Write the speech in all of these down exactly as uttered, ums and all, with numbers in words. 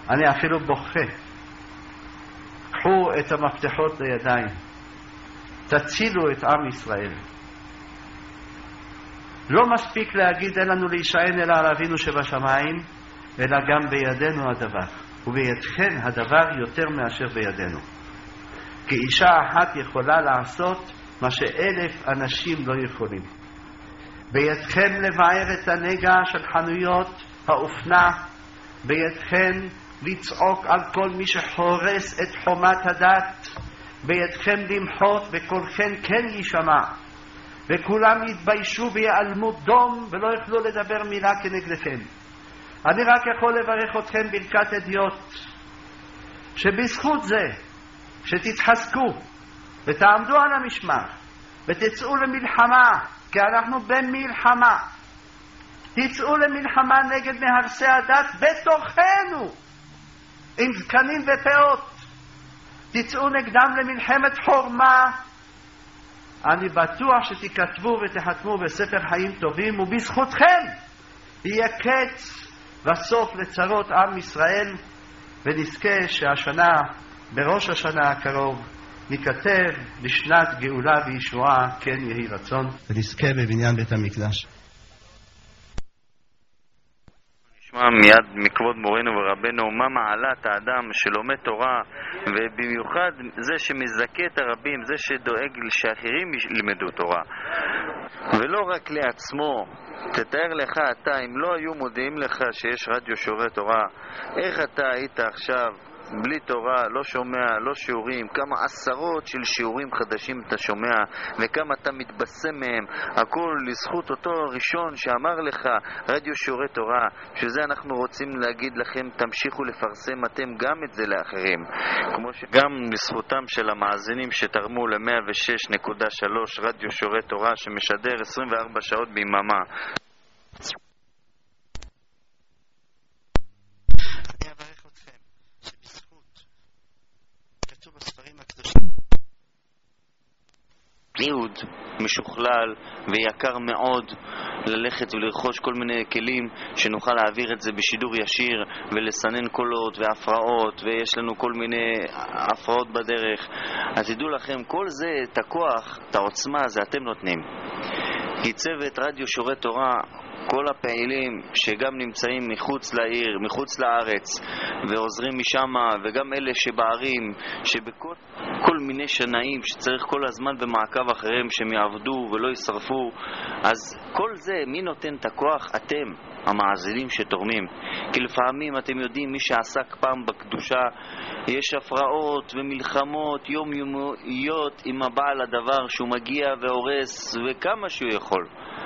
אני אפילו בוכה. קחו את המפתחות לידיים. תצילו את עם ישראל. לא מספיק להגיד אין לנו להישען אלא על אבינו שבשמיים, אלא גם בידינו הדבר. ובידכם הדבר יותר מאשר בידינו. כי אישה אחת יכולה לעשות מה שאלף אנשים לא יכולים. בידכם לבער את הנגע של חנויות האופנה. בידכם לצעוק על כל מי שחורס את חומת הדת. בידכם למחות וקולכם כן יישמע. וכולם יתביישו ויעלמו דום ולא יוכלו לדבר מילה כנגדכם. אני רק יכול לברך אתכם ברכת אדיוט, שבזכות זה שתתחזקו ותעמדו על המשמר ותצאו למלחמה, כי אנחנו במלחמה. תצאו למלחמה נגד מהרסי הדת בתוכנו, עם זקנים ופאות. תצאו נגדם למלחמת חורמה. אני בטוח שתכתבו ותחתמו בספר חיים טובים, ובזכותכם יהיה קץ וסוף לצרות עם ישראל, ונזכה שהשנה, בראש השנה הקרוב, ניכתב לשנת גאולה וישועה, כן יהי רצון, ונזכה בבניין בית המקדש. נשמע מיד מכבוד מורנו ורבנו מה מעלת האדם שלומד תורה, ובמיוחד זה שמזכה את הרבים, זה שדואג שאחרים ילמדו תורה, ולא רק לעצמו. תתאר לך אתה, אם לא היו מודיעים לך שיש רדיו שיעורי תורה, איך אתה היית עכשיו בלי תורה, לא שומע, לא שיעורים, כמה עשרות של שיעורים חדשים אתה שומע, וכמה אתה מתבשם מהם, הכל לזכות אותו ראשון שאמר לך רדיו שיעורי תורה. שזה אנחנו רוצים להגיד לכם, תמשיכו לפרסם אתם גם את זה לאחרים, כמו שגם לזכותם של המאזינים שתרמו ל-מאה ושש נקודה שלוש רדיו שיעורי תורה שמשדר עשרים וארבע שעות ביממה. ניוד משוכלל ויקר מאוד ללכת ולרכוש כל מיני כלים שנוכל להעביר את זה בשידור ישיר ולסנן קולות והפרעות, ויש לנו כל מיני הפרעות בדרך. אז תדעו לכם, כל זה, את הכוח, את העוצמה, זה אתם נותנים. כי צוות רדיו שיעורי תורה, כל הפעילים שגם נמצאים מחוץ לעיר, מחוץ לארץ, ועוזרים משם, וגם אלה שבערים, שבכל כל מיני שנאים שצריך כל הזמן במעקב אחריהם שהם יעבדו ולא ישרפו, אז כל זה, מי נותן את הכוח? אתם, המאזינים שתורמים. כי לפעמים אתם יודעים, מי שעסק פעם בקדושה, יש הפרעות ומלחמות יומיומיות עם הבעל הדבר שהוא מגיע והורס וכמה שהוא יכול,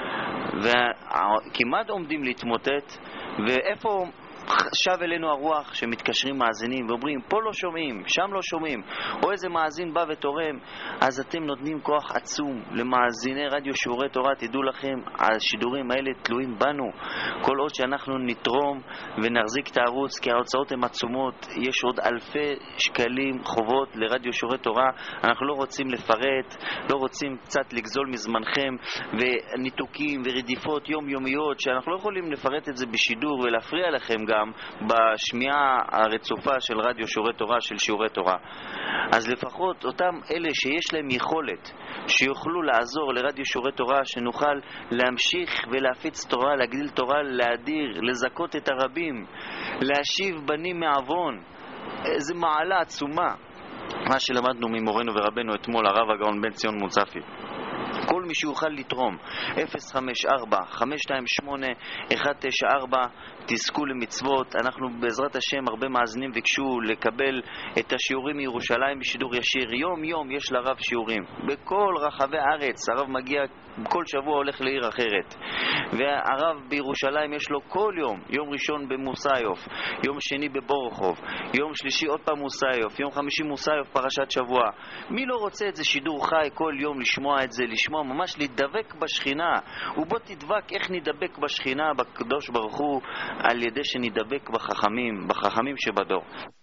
וכמעט עומדים להתמוטט. ואיפה שב אלינו הרוח שמתקשרים מאזינים ואומרים, פה לא שומעים, שם לא שומעים, או איזה מאזין בא ותורם. אז אתם נותנים כוח עצום למאזיני רדיו שיעורי תורה. תדעו לכם, השידורים האלה תלויים בנו. כל עוד שאנחנו נתרום ונחזיק את הערוץ, כי ההוצאות הן עצומות, יש עוד אלפי שקלים חובות לרדיו שיעורי תורה. אנחנו לא רוצים לפרט, לא רוצים קצת לגזול מזמנכם, וניתוקים ורדיפות יומיומיות שאנחנו לא יכולים לפרט את זה בשידור ולהפריע לכם גם גם בשמיעה הרצופה של רדיו שיעורי תורה, של שיעורי תורה. אז לפחות אותם אלה שיש להם יכולת, שיוכלו לעזור לרדיו שיעורי תורה, שנוכל להמשיך ולהפיץ תורה, להגדיל תורה, להדיר, לזכות את הרבים, להשיב בנים מעוון. איזו מעלה עצומה מה שלמדנו ממורנו ורבנו אתמול, הרב הגאון בן ציון מוצפי. כל מי שיוכל לתרום, אפס חמש ארבע חמש שתיים שמונה אחת תשע ארבע. תזכו למצוות. אנחנו בעזרת השם, הרבה מאזינים ביקשו לקבל את השיעורים מירושלים בשידור ישיר. יום יום יש לרב שיעורים בכל רחבי הארץ. הרב מגיע כל שבוע, הולך לעיר אחרת, והרב בירושלים יש לו כל יום, יום ראשון במוסאיוף, יום שני בבורחוב, יום שלישי עוד פעם מוסאיוף, יום חמישי מוסאיוף, פרשת שבוע. מי לא רוצה את זה שידור חי כל יום, לשמוע את זה, לשמוע ממש, להידבק בשכינה. ובוא תדבק איך נדבק בשכינה, בקדוש ברוך הוא, על ידי שנדבק בחכמים, בחכמים שבדור.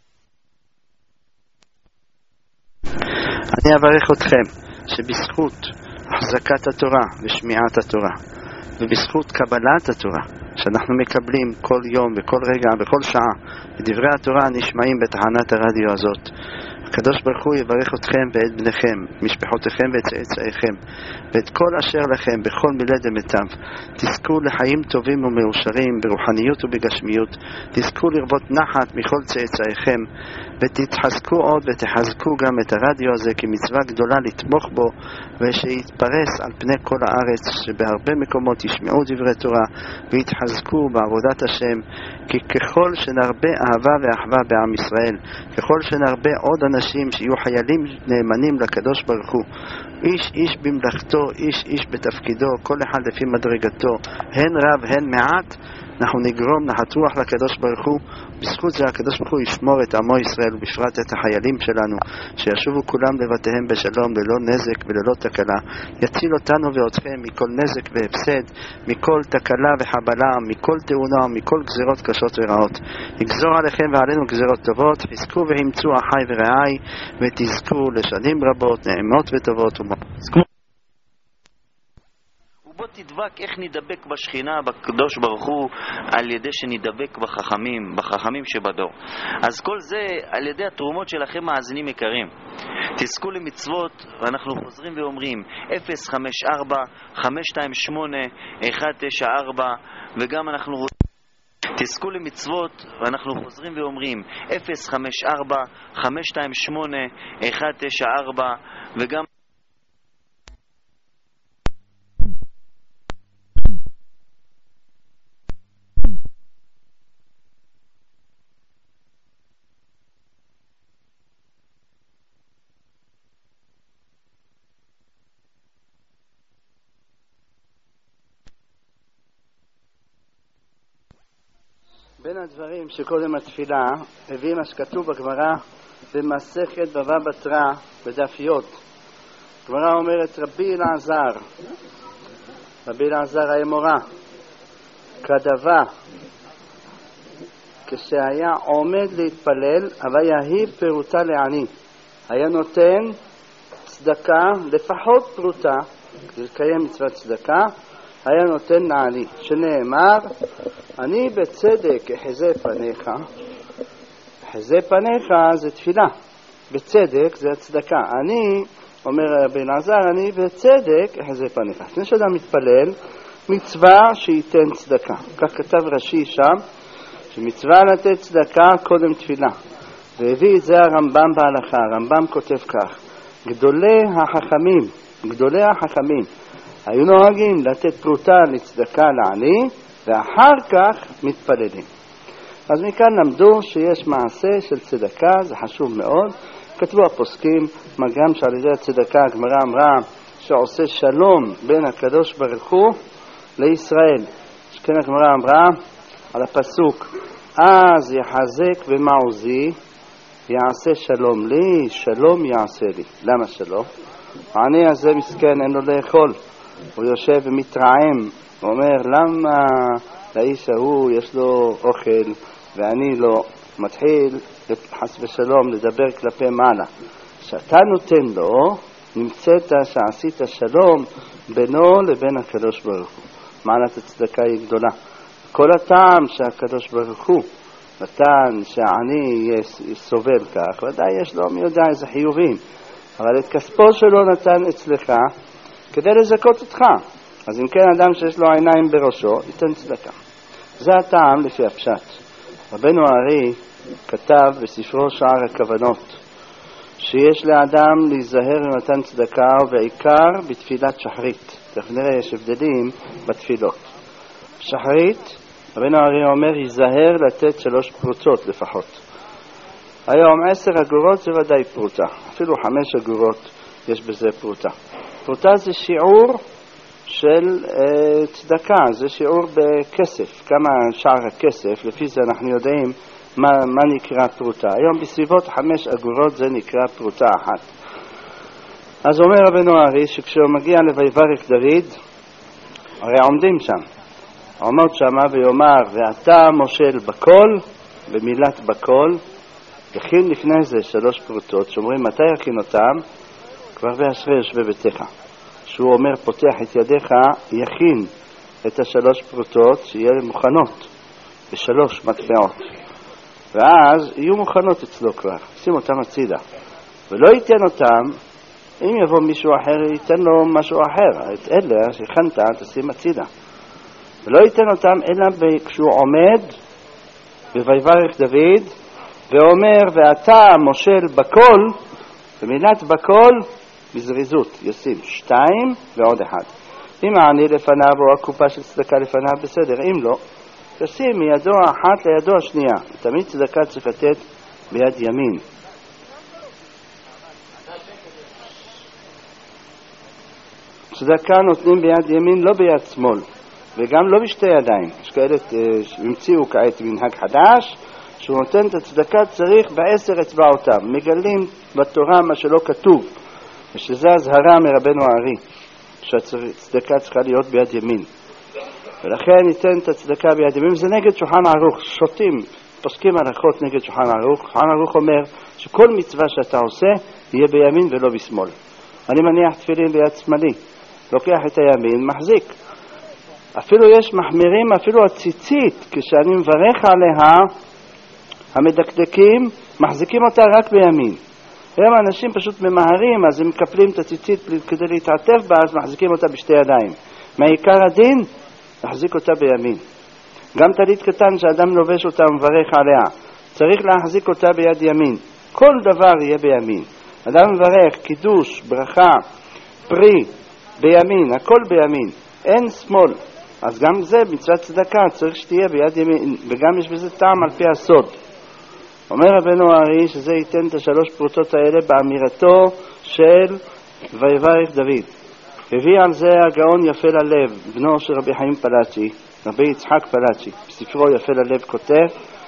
אני אברך אתכם שבזכות החזקת התורה ושמיעת התורה, ובזכות קבלת התורה שאנחנו מקבלים כל יום, בכל רגע, בכל שעה, ודברי התורה נשמעים בתחנת הרדיו הזאת. הקדוש ברוך הוא יברך אתכם ואת בניכם, משפחותיכם ואת צאצאיכם, ואת כל אשר לכם בכל מילד ומיטב. תזכו לחיים טובים ומאושרים ברוחניות ובגשמיות. תזכו לרבות נחת מכל צאצאיכם, ותתחזקו עוד ותחזקו גם את הרדיו הזה כמצווה גדולה לתמוך בו, ושיתפרס על פני כל הארץ, שבהרבה מקומות ישמעו דברי תורה ויתחזקו בעבודת השם. כי ככל שנרבה אהבה ואחווה בעם ישראל, ככל שנרבה עוד אנשים שיהיו חיילים נאמנים לקדוש ברוך הוא, איש איש במלאכתו, איש איש בתפקידו, כל אחד לפי מדרגתו, הן רב הן מעט, אנחנו נגרום נחת רוח לקדוש ברוך הוא. בזכות זה הקדוש ברוך הוא ישמור את עמו ישראל, ובפרט את החיילים שלנו, שישובו כולם לבתיהם בשלום, ללא נזק וללא תקלה. יציל אותנו ואתכם מכל נזק והפסד, מכל תקלה וחבלה, מכל תאונה, מכל גזירות קשות ורעות. יגזור עליכם ועלינו גזירות טובות. חזקו והמצאו אחי ורעי, ותזכו לשנים רבות, נעימות וטובות ומות. בוא תדבק איך נדבק בשכינה, בקדוש ברוך הוא, על ידי שנדבק בחכמים, בחכמים שבדור. אז כל זה על ידי התרומות שלכם מאזינים יקרים. תזכו למצוות, ואנחנו חוזרים ואומרים אפס חמש ארבע חמש שתיים שמונה אחת תשע ארבע, וגם אנחנו תזכו למצוות, ואנחנו חוזרים ואומרים אפס חמש ארבע חמש שתיים שמונה אחת תשע ארבע, וגם בין הדברים שקודם התפילה הביא מה שכתוב בגמרא במסכת בבא בתרא בדף י'. הגמרא אומרת רבי אלעזר, רבי אלעזר האמורא, כדבה כשהיה עומד להתפלל אבל יהיב פרוטה לעני, היה נותן צדקה לפחות פרוטה כדי לקיים מצוות צדקה, היה נותן לעני, שנאמר אני בצדק אחזה פניך. אחזה פניך זה תפילה, בצדק זה הצדקה. אני, אומר רבי אלעזר, אני בצדק אחזה פניך. לפני שאדם מתפלל, מצווה שייתן צדקה. כך כתב רש"י שם, שמצווה לתת צדקה קודם תפילה. והביא את זה הרמב"ם בהלכה. הרמב"ם כותב כך, גדולי החכמים, גדולי החכמים, היו נוהגים לתת פרוטה לצדקה לעני, ואחר כך מתפללים. אז מכאן למדו שיש מעשה של צדקה, זה חשוב מאוד. כתבו הפוסקים, מה גם שעל ידי הצדקה הגמרא אמרה שעושה שלום בין הקדוש ברוך הוא לישראל. שכן הגמרא אמרה על הפסוק, אז יחזק במעוזי, יעשה שלום לי, שלום יעשה לי. למה שלום? העני הזה מסכן, אין לו לאכול. הוא יושב ומתרעם, הוא אומר, למה לאיש ההוא יש לו אוכל ואני לא? מתחיל חס ושלום לדבר כלפי מעלה. שאתה נותן לו, נמצאת שעשית שלום בינו לבין הקדוש ברוך הוא. מעלת הצדקה היא גדולה. כל הטעם שהקדוש ברוך הוא נתן שהעני סובל כך, ודאי יש לו מי יודע איזה חיובים, אבל את כספו שלו נתן אצלך כדי לזכות אותך. אז אם כן אדם שיש לו עיניים בראשו, ייתן צדקה. זה הטעם לפי הפשט. רבנו הארי כתב בספרו שער הכוונות, שיש לאדם להיזהר במתן צדקה, ובעיקר בתפילת שחרית. תכף נראה, יש הבדלים בתפילות. שחרית, רבנו הארי אומר, ייזהר לתת שלוש פרוטות לפחות. היום עשר אגורות זה ודאי פרוטה, אפילו חמש אגורות יש בזה פרוטה. פרוטה זה שיעור של אה, צדקה, זה שיעור בכסף, כמה שער הכסף, לפי זה אנחנו יודעים מה, מה נקרא פרוטה. היום בסביבות חמש אגורות זה נקרא פרוטה אחת. אז אומר רבנו הארי שכשהוא מגיע לויברך דוד, הרי עומדים שם, עומד שם ויאמר, ואתה מושל בכל, במילת בכל, יכין לפני זה שלוש פרוטות, שאומרים מתי יכין אותם? כבר באשרי יושבי ביתך. שהוא אומר פותח את ידיך, יכין את השלוש פרוטות שיהיה מוכנות בשלוש מטבעות, ואז יהיו מוכנות אצלו כבר, שים אותם הצידה ולא ייתן אותם. אם יבוא מישהו אחר ייתן לו משהו אחר, את אלה שהכנת תשים הצידה, ולא ייתן אותם אלא כשהוא עומד בויברך דוד ואומר ואתה מושל בכל, במילת בכל בזריזות ישים שתיים ועוד אחד. אם העני לפניו או הקופה של צדקה לפניו בסדר, אם לא תשים מידו אחת לידו השנייה. תמיד צדקה צריך לתת ביד ימין. צדקה נותנים ביד ימין, לא ביד שמאל, וגם לא בשתי ידיים. יש כאלה שהמציאו כעת מנהג חדש שהוא נותן את הצדקה צריך בעשר אצבעותיו. מגלים בתורה מה שלא כתוב, ושזה הזהרה מרבנו הארי שהצדקה צריכה להיות ביד ימין, ולכן ניתן את הצדקה ביד ימין. זה נגד שולחן ערוך, שותים פוסקים הלכות נגד שולחן ערוך. שולחן ערוך אומר שכל מצווה שאתה עושה יהיה בימין ולא בשמאל. אני מניח תפילין ביד שמאלי, לוקח את הימין, מחזיק. אפילו יש מחמירים, אפילו הציצית כשאני מברך עליה המדקדקים מחזיקים אותה רק בימין. הם האנשים פשוט ממהרים, אז הם מקפלים את הציצית כדי להתעטף בה, אז מחזיקים אותה בשתי ידיים. מעיקר הדין להחזיק אותה בימין. גם טלית קטן שאדם לובש אותה ומברך עליה צריך להחזיק אותה ביד ימין. כל דבר יהיה בימין. אדם מברך קידוש, ברכה, פרי בימין, הכל בימין, אין שמאל. אז גם זה מצוות צדקה צריך שתהיה ביד ימין, וגם יש בזה טעם על פי הסוד. אומר רבנו הארי שזה ייתן את השלוש פרוטות האלה באמירתו של ויברך דוד. הביא על זה הגאון יפה ללב, בנו של רבי חיים פלאצ'י, רבי יצחק פלאצ'י, בספרו יפה ללב כותב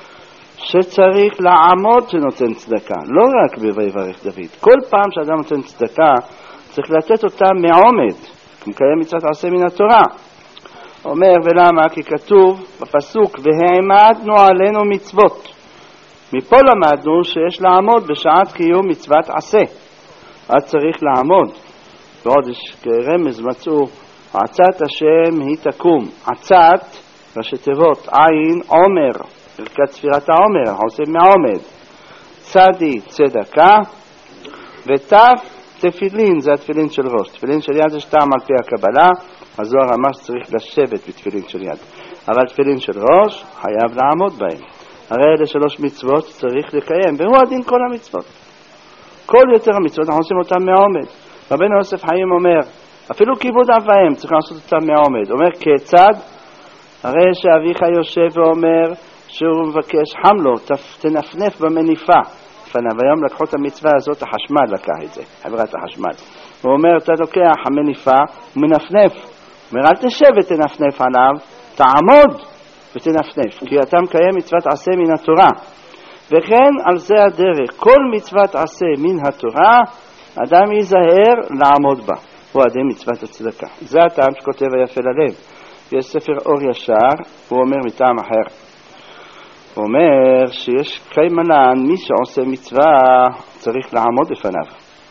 שצריך לעמוד שנותן צדקה, לא רק בויברך דוד. כל פעם שאדם נותן צדקה צריך לתת אותה מעומד, כמקיים מצוות עשה מן התורה. אומר ולמה? כי כתוב בפסוק והעמדנו עלינו מצוות. מפה למדנו שיש לעמוד בשעת קיום מצוות עשה, אז צריך לעמוד. ועוד יש כרמז מצאו עצת השם היא תקום. עצת ראשי תיבות עין עומר, ברכת ספירת העומר, אנחנו עושים מעומד. צדי צדקה, ותף תפילין, זה התפילין של ראש. תפילין של יד יש טעם על פי הקבלה, הזוהר ממש צריך לשבת בתפילין של יד, אבל תפילין של ראש חייב לעמוד בהם. הרי אלה שלוש מצוות צריך לקיים, והוא הדין כל המצוות. כל יותר המצוות אנחנו עושים אותם מעומד. רבנו יוסף חיים אומר אפילו כיבוד אב ואם צריך לעשות אותם מעומד. אומר כיצד? הרי שאביך יושב ואומר שהוא מבקש חמלו, תנפנף במניפה לפניו. היום לקחו את המצווה הזאת, החשמל לקח את זה, חברת החשמל. הוא אומר אתה לוקח המניפה ומנפנף, הוא אומר אל תשב ותנפנף עליו, תעמוד ותנפנף, כי אתה מקיים מצוות עשה מן התורה. וכן על זה הדרך, כל מצוות עשה מן התורה אדם ייזהר לעמוד בה, הוא הדין מצוות הצדקה. זה הטעם שכותב היפה ללב. יש ספר אור ישר, הוא אומר מטעם אחר, הוא אומר שיש קיימנן מי שעושה מצווה צריך לעמוד לפניו,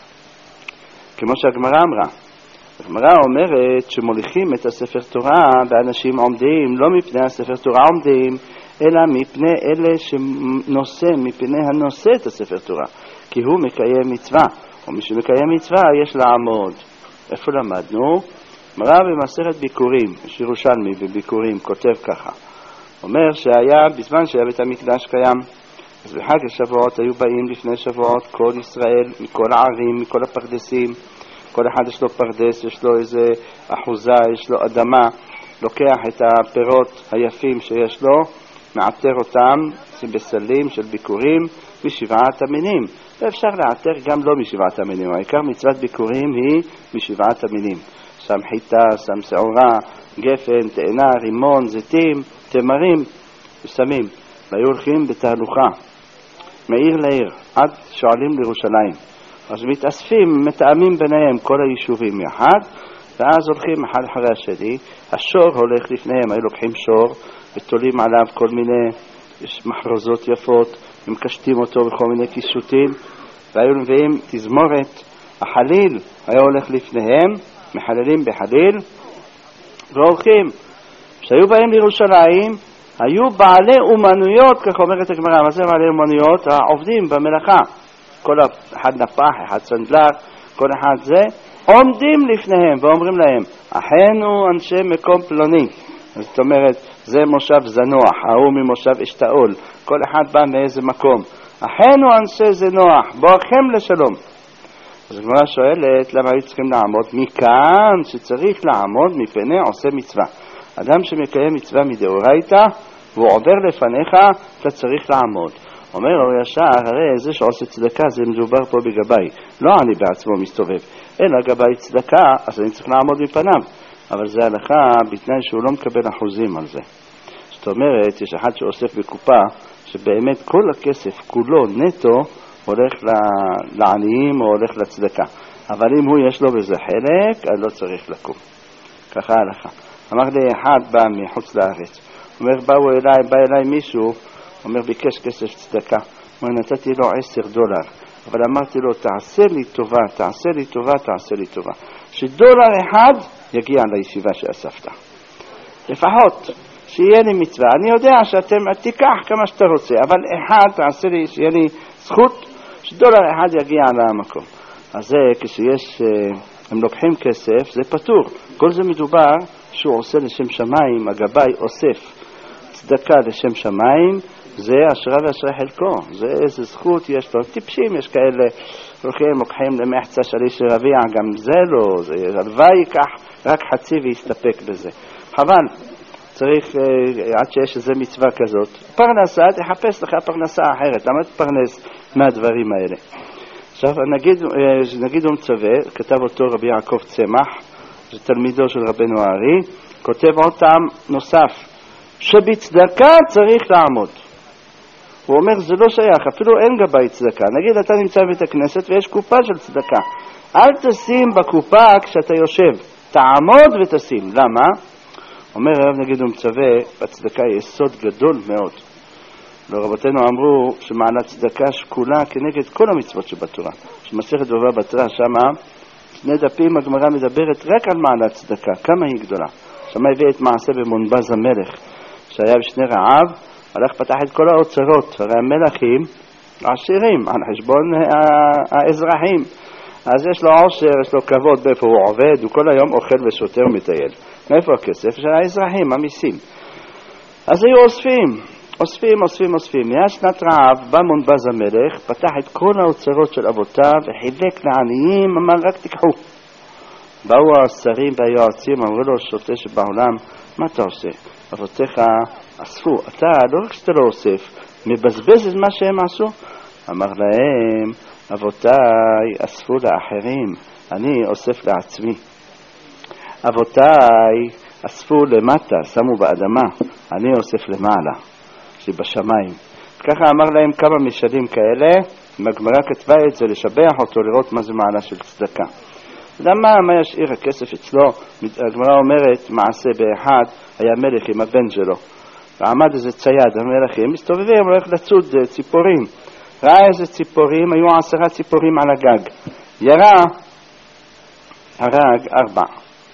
כמו שהגמרא אמרה. הגמרא אומרת שמוליכים את הספר תורה באנשים עומדים, לא מפני הספר תורה עומדים, אלא מפני אלה שנושא, מפני הנושא את הספר תורה, כי הוא מקיים מצווה, ומי שמקיים מצווה יש לעמוד. איפה למדנו? גמרא במסכת ביקורים, יש ירושלמי בביקורים, כותב ככה, אומר שהיה בזמן שהיה בית המקדש קיים, אז בחג השבועות היו באים לפני שבועות כל ישראל, מכל הערים, מכל הפרדסים, כל אחד יש לו פרדס, יש לו איזה אחוזה, יש לו אדמה, לוקח את הפירות היפים שיש לו, מעטר אותם בסלים של ביקורים משבעת המינים. ואפשר לעטר גם לא משבעת המינים, העיקר מצוות ביקורים היא משבעת המינים. שם חיטה, שם שעורה, גפן, תאנה, רימון, זיתים, תמרים ושמים. והיו הולכים בתהלוכה מעיר לעיר עד שואלים לירושלים, אז מתאספים, מתאמים ביניהם כל היישובים יחד, ואז הולכים אחד אחרי השני, השור הולך לפניהם, היו לוקחים שור ותולים עליו כל מיני מחרוזות יפות, ומקשטים אותו בכל מיני כיסותים, והיו מביאים תזמורת, החליל היה הולך לפניהם, מחללים בחליל, והולכים, שהיו באים לירושלים, היו בעלי אומנויות, כך אומרת הגמרא. מה זה בעלי אומנויות? העובדים במלאכה. כל אחד נפח, אחד סנדלר, כל אחד זה, עומדים לפניהם ואומרים להם, אחינו אנשי מקום פלוני. זאת אומרת, זה מושב זנוח, ההוא ממושב אשתאול, כל אחד בא מאיזה מקום. אחינו אנשי זנוח, בואכם לשלום. אז הגמרא שואלת, למה היו צריכים לעמוד? מכאן שצריך לעמוד מפני עושה מצווה. אדם שמקיים מצווה מדאורייתא, והוא עובר לפניך, אתה צריך לעמוד. אומר לו ישר, הרי זה שעושה צדקה, זה מדובר פה בגבי. לא אני בעצמו מסתובב, אלא גבי צדקה, אז אני צריך לעמוד מפניו. אבל זה הלכה בתנאי שהוא לא מקבל אחוזים על זה. זאת אומרת, יש אחד שאוסף בקופה, שבאמת כל הכסף כולו נטו הולך לעניים או הולך לצדקה. אבל אם הוא יש לו בזה חלק, אז לא צריך לקום. ככה הלכה. אמר לי אחד בא מחוץ לארץ. אומר, באו אליי, בא אליי מישהו, אומר, ביקש כסף צדקה. אומר, נתתי לו עשר דולר. אבל אמרתי לו, תעשה לי טובה, תעשה לי טובה, תעשה לי טובה. שדולר אחד יגיע לישיבה שאספת. לפחות, שיהיה לי מצווה. אני יודע שאתם, תיקח כמה שאתה רוצה, אבל אחד, תעשה לי, שיהיה לי זכות, שדולר אחד יגיע למקום. אז זה, כשיש, הם לוקחים כסף, זה פטור. כל זה מדובר שהוא עושה לשם שמיים, הגבי אוסף צדקה לשם שמיים, זה אשרה ואשרה חלקו. זה איזה זכות יש לו. טיפשים, יש כאלה הולכים, לוקחים למחצה של איש רביע, גם זה לא, זה הלוואי ייקח רק חצי ויסתפק בזה. חבל, צריך, עד שיש איזה מצווה כזאת, פרנסה, תחפש לך פרנסה אחרת. למה תפרנס מהדברים האלה? עכשיו, נגיד, נגיד הוא מצווה, כתב אותו רבי יעקב צמח, זה תלמידו של רבנו הארי, כותב עוד טעם נוסף, שבצדקה צריך לעמוד. הוא אומר, זה לא שייך, אפילו אין גבי צדקה. נגיד, אתה נמצא בבית הכנסת ויש קופה של צדקה. אל תשים בקופה כשאתה יושב, תעמוד ותשים. למה? אומר הרב, נגיד, הוא מצווה, בצדקה יש סוד גדול מאוד. ורבותינו אמרו שמעלת צדקה שקולה כנגד כל המצוות שבתורה. שמסכת בבא בתרא שמה, שני דפים הגמרא מדברת רק על מעלת צדקה, כמה היא גדולה. שמה הביא את מעשה במונבז המלך, שהיה בשני רעב, הלך פתח את כל האוצרות, הרי המלכים עשירים, על חשבון האזרחים. אז יש לו עושר, יש לו כבוד באיפה הוא עובד, הוא כל היום אוכל ושותה ומטייל. מאיפה הכסף? של האזרחים, המיסים. אז היו אוספים, אוספים, אוספים, אוספים. יש שנת רעב, בא מונבז המלך, פתח את כל האוצרות של אבותיו, וחילק לעניים, אמר רק תיקחו. באו השרים והיועצים, אמרו לו, שוטה שבעולם, מה אתה עושה? אבותיך אספו, אתה לא רק שאתה לא אוסף, מבזבז את מה שהם עשו. אמר להם, אבותיי אספו לאחרים, אני אוסף לעצמי. אבותיי אספו למטה, שמו באדמה, אני אוסף למעלה, שבשמיים. ככה אמר להם כמה משלים כאלה, הגמרא כתבה את זה, לשבח אותו, לראות מה זה מעלה של צדקה. למה מה ישאיר הכסף אצלו? הגמרא אומרת, מעשה באחד, היה מלך עם הבן שלו. ועמד איזה צייד, המלכים מסתובבים, הולך לצוד ציפורים. ראה איזה ציפורים, היו עשרה ציפורים על הגג. ירה, הרג ארבע.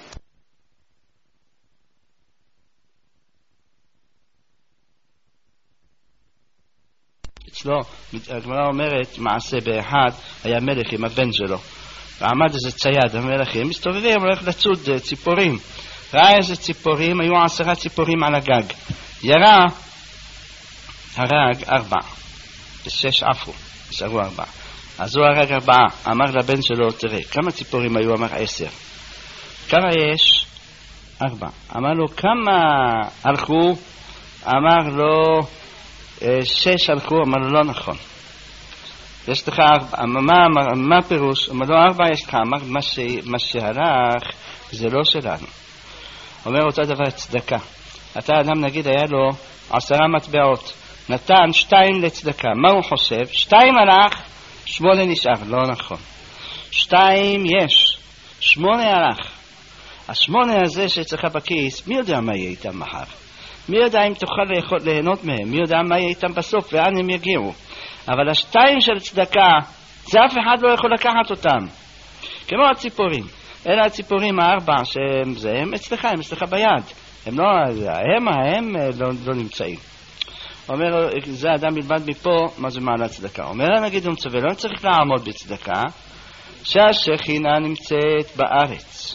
אצלו, הגמרא אומרת, מעשה באחד, היה מלך עם הבן שלו. ועמד איזה צייד, המלכים מסתובבים, הולך לצוד ציפורים. ראה איזה ציפורים, היו עשרה ציפורים על הגג. ירה, הרג ארבע. ושש עפו, נשארו ארבע. אז הוא הרג ארבעה, אמר לבן שלו, תראה, כמה ציפורים היו? אמר עשר. כמה יש? ארבע. אמר לו, כמה הלכו? אמר לו, שש הלכו. אמר לו, לא נכון. יש לך ארבע. מה, מה, מה פירוש? אמר לו, ארבע יש לך. אמר, מה, ש, מה שהלך זה לא שלנו. אומר אותו דבר, צדקה. אתה אדם, נגיד, היה לו עשרה מטבעות. נתן שתיים לצדקה. מה הוא חושב? שתיים הלך, שמונה נשאר. לא נכון. שתיים יש, שמונה הלך. השמונה הזה שצריך בכיס, מי יודע מה יהיה איתם מחר? מי יודע אם תוכל לאכול, ליהנות מהם? מי יודע מה יהיה איתם בסוף ואן הם יגיעו? אבל השתיים של צדקה, זה אף אחד לא יכול לקחת אותם. כמו הציפורים. אלה הציפורים הארבע שהם זה, הם אצלך, הם אצלך ביד. הם לא, הם, הם לא, לא נמצאים. אומר, זה אדם מלבד מפה, מה זה מעלה צדקה? אומר, נגיד, הוא מצווה, לא צריך לעמוד בצדקה, שהשכינה נמצאת בארץ.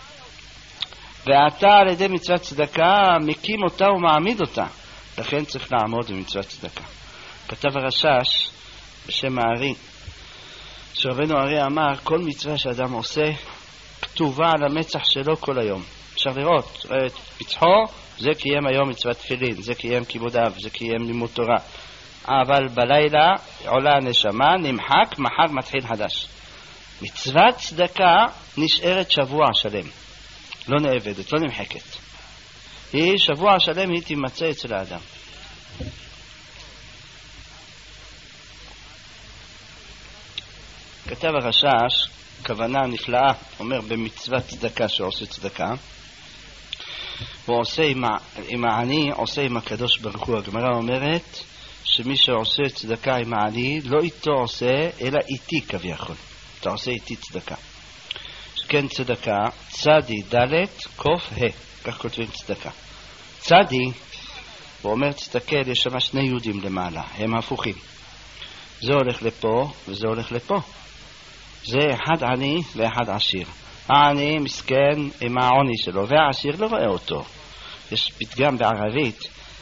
ואתה על ידי מצוות צדקה מקים אותה ומעמיד אותה. לכן צריך לעמוד במצוות צדקה. כתב הרשש בשם הארי, שרבנו הארי אמר, כל מצווה שאדם עושה כתובה על המצח שלו כל היום. אפשר לראות, את פצחו, זה קיים היום מצוות תפילין, זה קיים כיבוד אב, זה קיים לימוד תורה. אבל בלילה עולה הנשמה, נמחק, מחר מתחיל חדש. מצוות צדקה נשארת שבוע שלם. לא נאבדת, לא נמחקת. היא שבוע שלם, היא תימצא אצל האדם. כתב הרשש, כוונה נפלאה, אומר במצוות צדקה שעושה צדקה, הוא עושה עם, עם העני, עושה עם הקדוש ברוך הוא. הגמרא אומרת שמי שעושה צדקה עם העני, לא איתו עושה, אלא איתי כביכול. אתה עושה איתי צדקה. כן צדקה, צדי דלת, קוף ה, כך כותבים צדקה. צדי, הוא אומר, תסתכל, יש שם שני יהודים למעלה, הם הפוכים. זה הולך לפה וזה הולך לפה. זה אחד עני ואחד עשיר. העני מסכן עם העוני שלו, והעשיר לא רואה אותו. יש פתגם בערבית,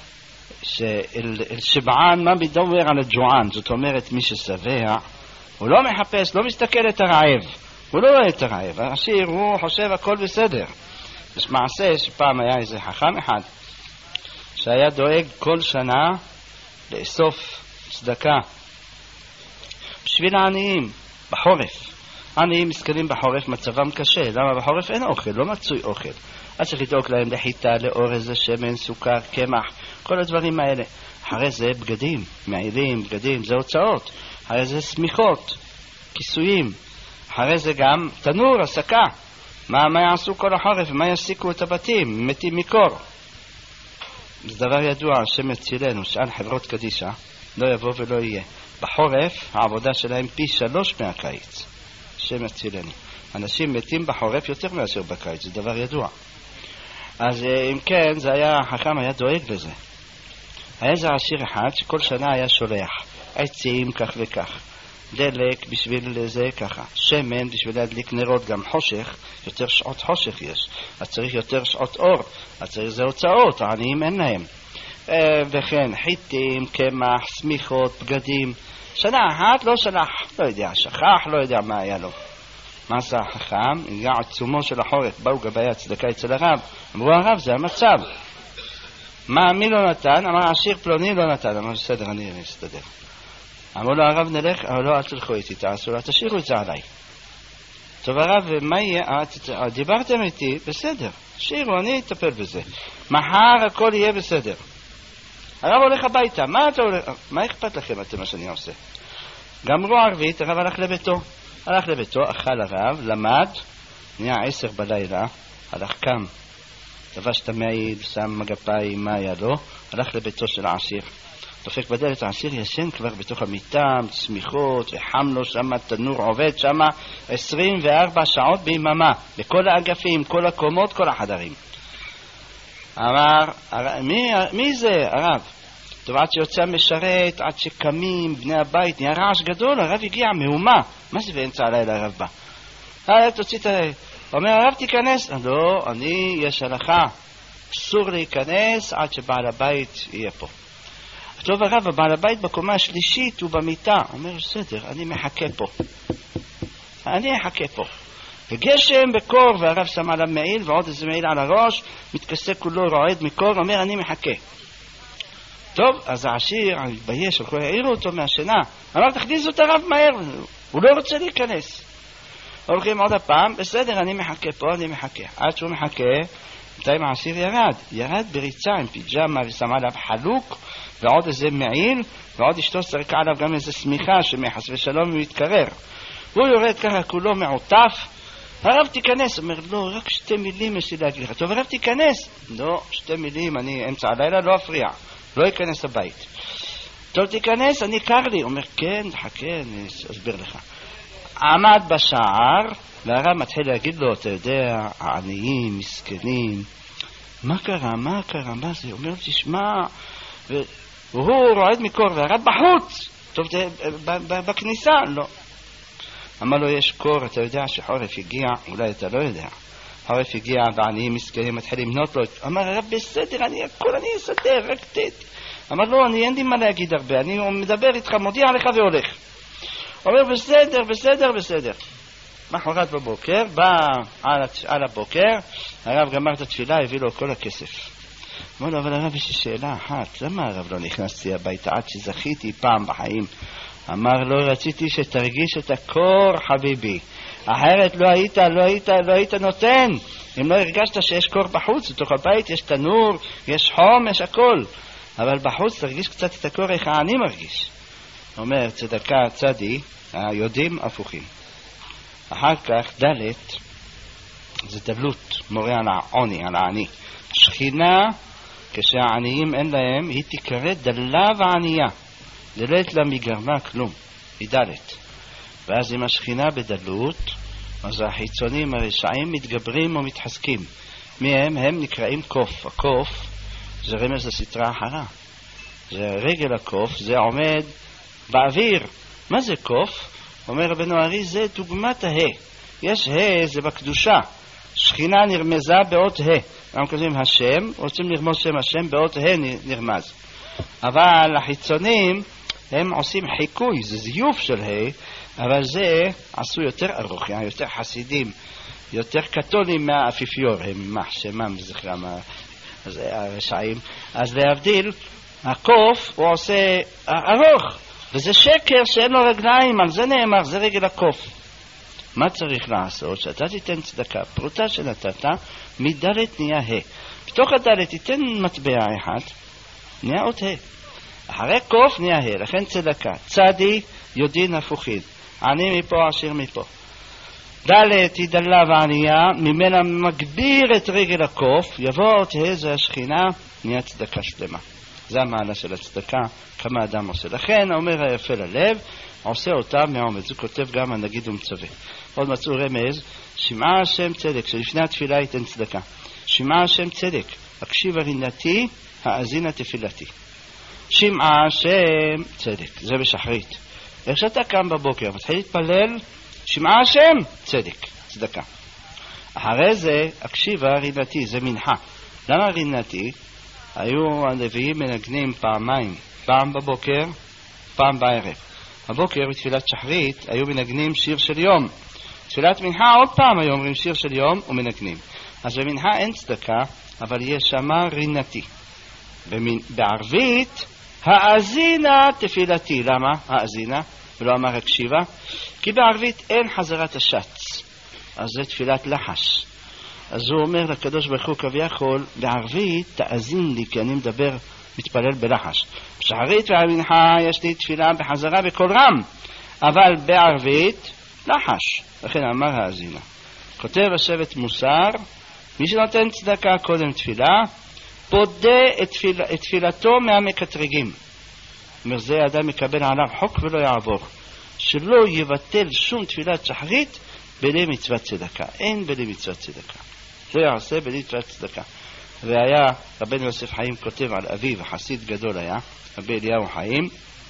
שבען מה מדובר על הג'וען, זאת אומרת מי ששבע, הוא לא מחפש, לא מסתכל את הרעב. הוא לא רואה את הרעב, העשיר הוא חושב הכל בסדר. יש מעשה שפעם היה איזה חכם אחד שהיה דואג כל שנה לאסוף צדקה בשביל העניים בחורף. העניים מסכנים בחורף, מצבם קשה. למה בחורף אין אוכל, לא מצוי אוכל. אז צריך לדאוג להם לחיטה, לאורז, שמן, סוכר, קמח, כל הדברים האלה. אחרי זה בגדים, מעילים, בגדים, זה הוצאות. אחרי זה סמיכות, כיסויים. אחרי זה גם תנור, הסקה. מה, מה יעשו כל החורף? מה יסיקו את הבתים? מתים מקור. זה דבר ידוע, השם יצילנו, שעל חברות קדישה לא יבוא ולא יהיה. בחורף העבודה שלהם פי שלוש מהקיץ. השם יצילנו. אנשים מתים בחורף יותר מאשר בקיץ, זה דבר ידוע. אז אם כן, זה היה, החכם היה דואג לזה. היה זה עשיר אחד שכל שנה היה שולח עצים כך וכך. דלק בשביל זה ככה, שמן בשביל להדליק נרות, גם חושך, יותר שעות חושך יש, אז צריך יותר שעות אור, אז צריך זה הוצאות, העניים אין להם. וכן, חיטים, קמח, סמיכות, בגדים. שנה אחת לא שלח, לא יודע, שכח, לא יודע מה היה לו. מה זה החכם? הגיע עצומו של החורף, באו גבי הצדקה אצל הרב, אמרו הרב זה המצב. מה, מי לא נתן? אמר עשיר פלוני לא נתן, אמר בסדר, אני אסתדר. אמרו לו הרב נלך, אמרו לו אל תלכו איתי, תעשו לו, תשאירו את זה עליי. טוב הרב, מה יהיה? דיברתם איתי, בסדר, תשאירו, אני אטפל בזה. מחר הכל יהיה בסדר. הרב הולך הביתה, מה אתה הולך? מה אכפת לכם אתם מה שאני עושה? גמרו ערבית, הרב הלך לביתו. הלך לביתו, אכל הרב, למד, נהיה עשר בלילה, הלך קם, לבש את המעיל, שם מגפיים, מה היה לו, הלך לביתו של העשיר. דופק בדלת, העשיר ישן כבר בתוך המיטה, סמיכות, וחם לו שם, תנור עובד שם עשרים וארבע שעות ביממה, בכל האגפים, כל הקומות, כל החדרים. אמר, מי, מי זה הרב? טוב, עד שיוצא משרת, עד שקמים בני הבית, נהיה רעש גדול, הרב הגיע מהומה. מה זה באמצע הלילה הרב בא? הרב תוציא את הרב. אומר, הרב תיכנס. לא, אני, יש הלכה, אסור להיכנס עד שבעל הבית יהיה פה. טוב הרב, הבעל הבית בקומה השלישית הוא במיטה. אומר, בסדר, אני מחכה פה. אני מחכה פה. וגשם בקור, והרב שם עליו מעיל, ועוד איזה מעיל על הראש, מתכסה כולו רועד מקור, אומר, אני מחכה. טוב, אז העשיר, אני מתבייש, הלכו העירו אותו מהשינה. אמר, תכניסו את הרב מהר, הוא לא רוצה להיכנס. הולכים עוד הפעם, בסדר, אני מחכה פה, אני מחכה. עד שהוא מחכה, בינתיים העשיר ירד. ירד בריצה עם פיג'מה ושם עליו חלוק, ועוד איזה מעיל, ועוד אשתו זרקה עליו גם איזה סמיכה שמחס ושלום הוא יתקרר. הוא יורד ככה כולו מעוטף, הרב תיכנס. אומר, לא, רק שתי מילים יש לי להגיד לך. טוב, הרב תיכנס. לא, שתי מילים, אני אמצע הלילה לא אפריע, לא ייכנס הבית. טוב, תיכנס, אני קר לי. אומר, כן, חכה, אני אסביר לך. עמד בשער, והרב מתחיל להגיד לו, אתה יודע, העניים, מסכנים, מה קרה? מה קרה? מה זה? אומר, תשמע, והוא רועד מקור והרב בחוץ. טוב, זה בכניסה? לא. אמר לו, יש קור, אתה יודע שחורף הגיע? אולי אתה לא יודע. חורף הגיע ועניים מסכנים מתחילים לבנות לו. אמר, הרב בסדר, אני הכל אני אסדר, רק תת. אמר לו, אני אין לי מה להגיד הרבה, אני מדבר איתך, מודיע לך והולך. אומר, בסדר, בסדר, בסדר. מחרת בבוקר, בא על, על הבוקר, הרב גמר את התפילה, הביא לו כל הכסף. אמר לו, אבל הרב, יש לי שאלה אחת, למה הרב לא נכנסתי הביתה עד שזכיתי פעם בחיים? אמר לו, רציתי שתרגיש את הקור, חביבי. אחרת לא היית, לא היית, לא היית נותן. אם לא הרגשת שיש קור בחוץ, בתוך הבית יש תנור, יש חום, יש הכל. אבל בחוץ תרגיש קצת את הקור, איך אני מרגיש. אומר, צדקה צדי, היודעים הפוכים. אחר כך דלת, זה דלות, מורה על העוני, על העני. שכינה, כשהעניים אין להם, היא תקרא דלה וענייה. דלת לה מגרמה כלום, היא דלת. ואז אם השכינה בדלות, אז החיצונים הרשעים מתגברים ומתחזקים. מהם הם נקראים קוף. הקוף זה רמז לסתרה אחרה. זה רגל הקוף, זה עומד באוויר. מה זה קוף? אומר רבנו ארי, זה דוגמת הה. יש ה' זה בקדושה. שכינה נרמזה באות ה'. אנחנו כותבים השם, רוצים לרמוז שם השם, באות ה' נרמז. אבל החיצונים הם עושים חיקוי, זה זיוף של ה', אבל זה עשו יותר ארוך, יותר חסידים, יותר קתולים מהאפיפיור, הם מחשמם וזכרם הרשעים. אז להבדיל, הקוף הוא עושה ארוך, וזה שקר שאין לו רגליים, על זה נאמר, זה רגל הקוף. מה צריך לעשות? שאתה תיתן צדקה, פרוטה שנתת, מדלת נהיה ה'. בתוך הדלת תיתן מטבע אחד, נהיה עוד ה'. אחרי קוף נהיה ה', לכן צדקה. צדי יודין הפוכין. עני מפה, עשיר מפה. דלת היא דלה וענייה, ממנה מגביר את רגל הקוף, יבוא עוד ה' זה השכינה, נהיה צדקה שלמה. זה המעלה של הצדקה, כמה אדם עושה. לכן, אומר היפה ללב, עושה אותה מעומד. זה כותב גם הנגיד ומצווה. עוד מצאו רמז, שמעה השם צדק, שלפני התפילה ייתן צדקה. שמעה השם צדק, הקשיב הרינתי, האזינה תפילתי. שמעה השם צדק, זה בשחרית. איך שאתה קם בבוקר, מתחיל להתפלל, שמעה השם צדק, צדקה. אחרי זה, הקשיב הרינתי, זה מנחה. למה רינתי? היו הנביאים מנגנים פעמיים, פעם בבוקר, פעם בערב. הבוקר בתפילת שחרית היו מנגנים שיר של יום. תפילת מנחה עוד פעם היו אומרים שיר של יום ומנגנים. אז במנחה אין צדקה, אבל יש שמה רינתי. בערבית, האזינה תפילתי. למה? האזינה, ולא אמר הקשיבה. כי בערבית אין חזרת השץ. אז זה תפילת לחש. אז הוא אומר לקדוש ברוך הוא כביכול, בערבית תאזין לי, כי אני מדבר, מתפלל בלחש. בשחרית והמנחה יש לי תפילה בחזרה בכל רם, אבל בערבית לחש. לכן אמר האזינה. כותב השבט מוסר, מי שנותן צדקה קודם תפילה, פודה את, תפיל, את תפילתו מהמקטרגים. אומר, זה אדם מקבל עליו חוק ולא יעבור. שלא יבטל שום תפילת שחרית בלי מצוות צדקה. אין בלי מצוות צדקה. לא יעשה בלי מצוות צדקה. והיה, רבנו יוסף חיים כותב על אביו, חסיד גדול היה, רבי אליהו חיים,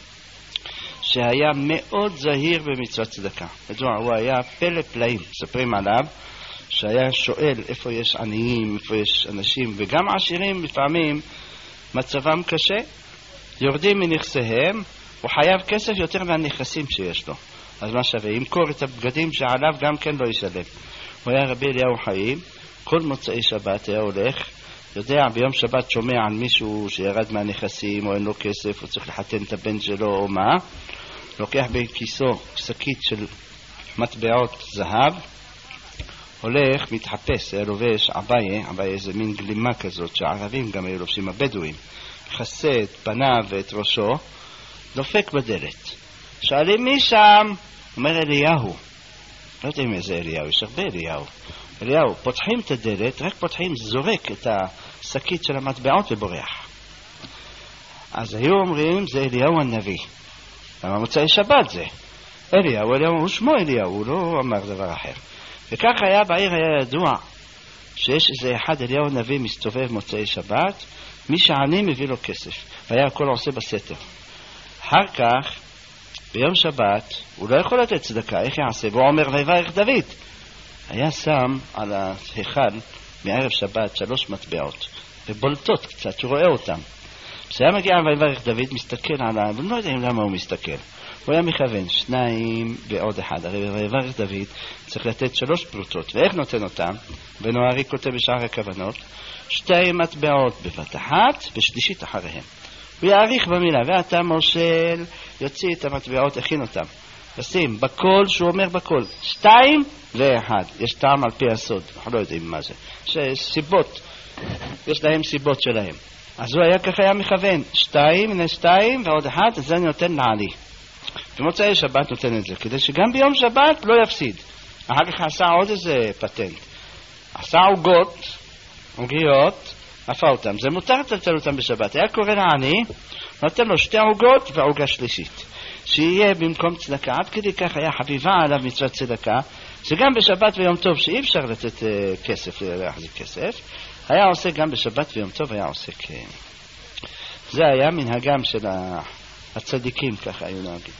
שהיה מאוד זהיר במצוות צדקה. הוא היה פלא פלאים, מספרים עליו, שהיה שואל איפה יש עניים, איפה יש אנשים, וגם עשירים לפעמים מצבם קשה, יורדים מנכסיהם, הוא חייב כסף יותר מהנכסים שיש לו. אז מה שווה? ימכור את הבגדים שעליו גם כן לא ישלם. הוא היה רבי אליהו חיים, כל מוצאי שבת היה הולך, יודע, ביום שבת שומע על מישהו שירד מהנכסים או אין לו כסף, הוא צריך לחתן את הבן שלו או מה, לוקח בכיסו שקית של מטבעות זהב, הולך, מתחפש, היה לובש עבאיה, עבאיה זה מין גלימה כזאת שהערבים גם היו לובשים, הבדואים, מכסה את פניו ואת ראשו, דופק בדלת. שואלים מי שם? אומר אליהו. לא יודעים איזה אליהו, יש הרבה אליהו. אליהו, פותחים את הדלת, רק פותחים, זורק את השקית של המטבעות ובורח. אז היו אומרים, זה אליהו הנביא. למה מוצאי שבת זה? אליהו, אליהו, הוא שמו אליהו, הוא לא אמר דבר אחר. וכך היה בעיר היה ידוע, שיש איזה אחד, אליהו הנביא מסתובב מוצאי שבת, מי שעני מביא לו כסף, והיה הכל עושה בסתר. אחר כך, ביום שבת, הוא לא יכול לתת צדקה, איך יעשה? והוא אומר, ויברך דוד. היה שם על ההיכל מערב שבת שלוש מטבעות, ובולטות קצת, שהוא רואה אותם. כשהיה מגיע ויברך דוד, מסתכל עליו, ולא יודע למה הוא מסתכל. הוא היה מכוון, שניים ועוד אחד. הרי ויברך דוד צריך לתת שלוש פרוטות, ואיך נותן אותם? ונוערי כותב בשער הכוונות, שתי מטבעות בבת אחת, ושלישית אחריהם. הוא יעריך במילה, ואתה מושל, יוציא את המטבעות, הכין אותם. לשים בכל, שהוא אומר בכל, שתיים ואחד. יש טעם על פי הסוד, אנחנו לא יודעים מה זה. יש סיבות, יש להם סיבות שלהם. אז הוא היה ככה היה מכוון, שתיים, הנה שתיים ועוד אחד, אז זה אני נותן לעלי. במוצאי שבת נותן את זה, כדי שגם ביום שבת לא יפסיד. אחר כך עשה עוד איזה פטנט. עשה עוגות, עוגיות, עפה אותם. זה מותר לטלטל אותם בשבת. היה קורא לעני, נותן לו שתי עוגות ועוגה שלישית. שיהיה במקום צדקה. עד כדי כך היה חביבה עליו מצוות צדקה, שגם בשבת ויום טוב, שאי אפשר לתת uh, כסף, להחזיק כסף, היה עושה גם בשבת ויום טוב, היה עושה כן. זה היה מנהגם של הצדיקים, ככה היו נוהגים.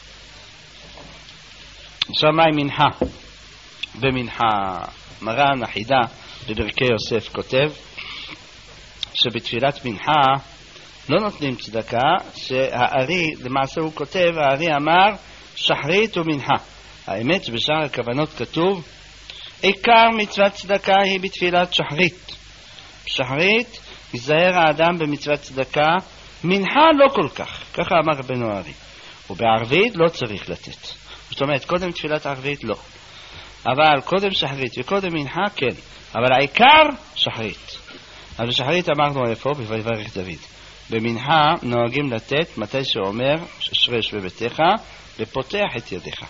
שמאי מנחה. במנחה מרן החידה בברכי יוסף כותב שבתפילת מנחה לא נותנים צדקה, שהארי, למעשה הוא כותב, הארי אמר שחרית ומנחה. האמת שבשאר הכוונות כתוב עיקר מצוות צדקה היא בתפילת שחרית. שחרית יזהר האדם במצוות צדקה, מנחה לא כל כך, ככה אמר רבנו הארי. ובערבית לא צריך לתת. זאת אומרת, קודם תפילת ערבית לא. אבל קודם שחרית וקודם מנחה כן. אבל העיקר שחרית. אז בשחרית אמרנו איפה? בויברך דוד. במנחה נוהגים לתת מתי שאומר ששרש בביתך ופותח את ידיך.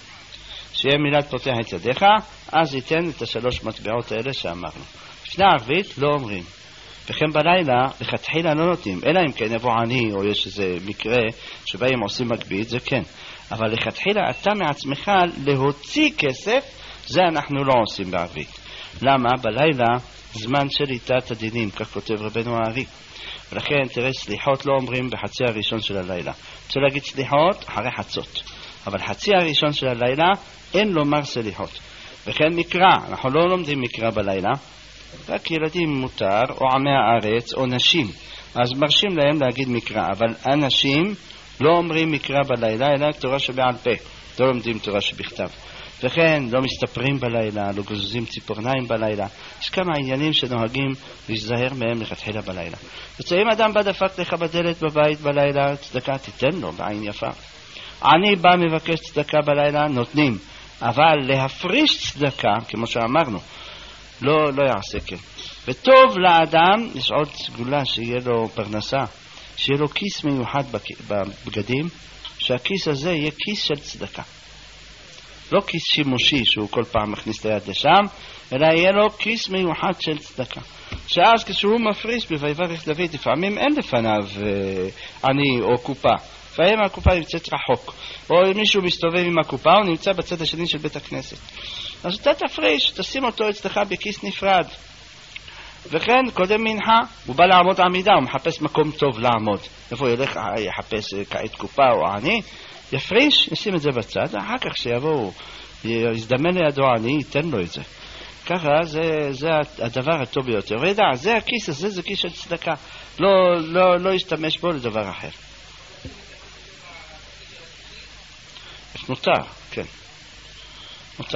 שיהיה מילת פותח את ידיך, אז ייתן את השלוש מטבעות האלה שאמרנו. לפני הערבית לא אומרים. וכן בלילה לכתחילה לא נותנים, אלא אם כן יבוא עני או יש איזה מקרה שבהם עושים מגבית, זה כן. אבל לכתחילה אתה מעצמך להוציא כסף, זה אנחנו לא עושים בערבית. למה? בלילה זמן של איתת הדינים, כך כותב רבנו הארי. ולכן תראה, סליחות לא אומרים בחצי הראשון של הלילה. רוצה להגיד סליחות אחרי חצות, אבל חצי הראשון של הלילה אין לומר סליחות. וכן מקרא, אנחנו לא לומדים מקרא בלילה, רק ילדים מותר, או עמי הארץ, או נשים. אז מרשים להם להגיד מקרא, אבל אנשים לא אומרים מקרא בלילה, אלא תורה שבעל פה. לא לומדים תורה שבכתב. וכן, לא מסתפרים בלילה, לא גוזזים ציפורניים בלילה. יש כמה עניינים שנוהגים להיזהר מהם לכתחילה בלילה. וצאים אדם בא דפק לך בדלת בבית בלילה, צדקה תיתן לו בעין יפה. אני בא מבקש צדקה בלילה, נותנים. אבל להפריש צדקה, כמו שאמרנו, לא, לא יעשה כן. וטוב לאדם, יש עוד סגולה שיהיה לו פרנסה, שיהיה לו כיס מיוחד בבגדים, שהכיס הזה יהיה כיס של צדקה. לא כיס שימושי שהוא כל פעם מכניס את היד לשם, אלא יהיה לו כיס מיוחד של צדקה. שאז כשהוא מפריש בויברך דוד, לפעמים אין לפניו אה, עני או קופה. לפעמים הקופה נמצאת רחוק. או מישהו מסתובב עם הקופה, הוא נמצא בצד השני של בית הכנסת. אז אתה תפריש, תשים אותו אצלך בכיס נפרד. וכן, קודם מנחה, הוא בא לעמוד עמידה, הוא מחפש מקום טוב לעמוד. איפה הוא ילך, יחפש כעת קופה או עני, יפריש, ישים את זה בצד, אחר כך שיבואו, יזדמן לידו עני, ייתן לו את זה. ככה, זה, זה הדבר הטוב ביותר. וידע, זה הכיס הזה, זה כיס של צדקה. לא, לא, לא ישתמש בו לדבר אחר. מותר, כן. מותר.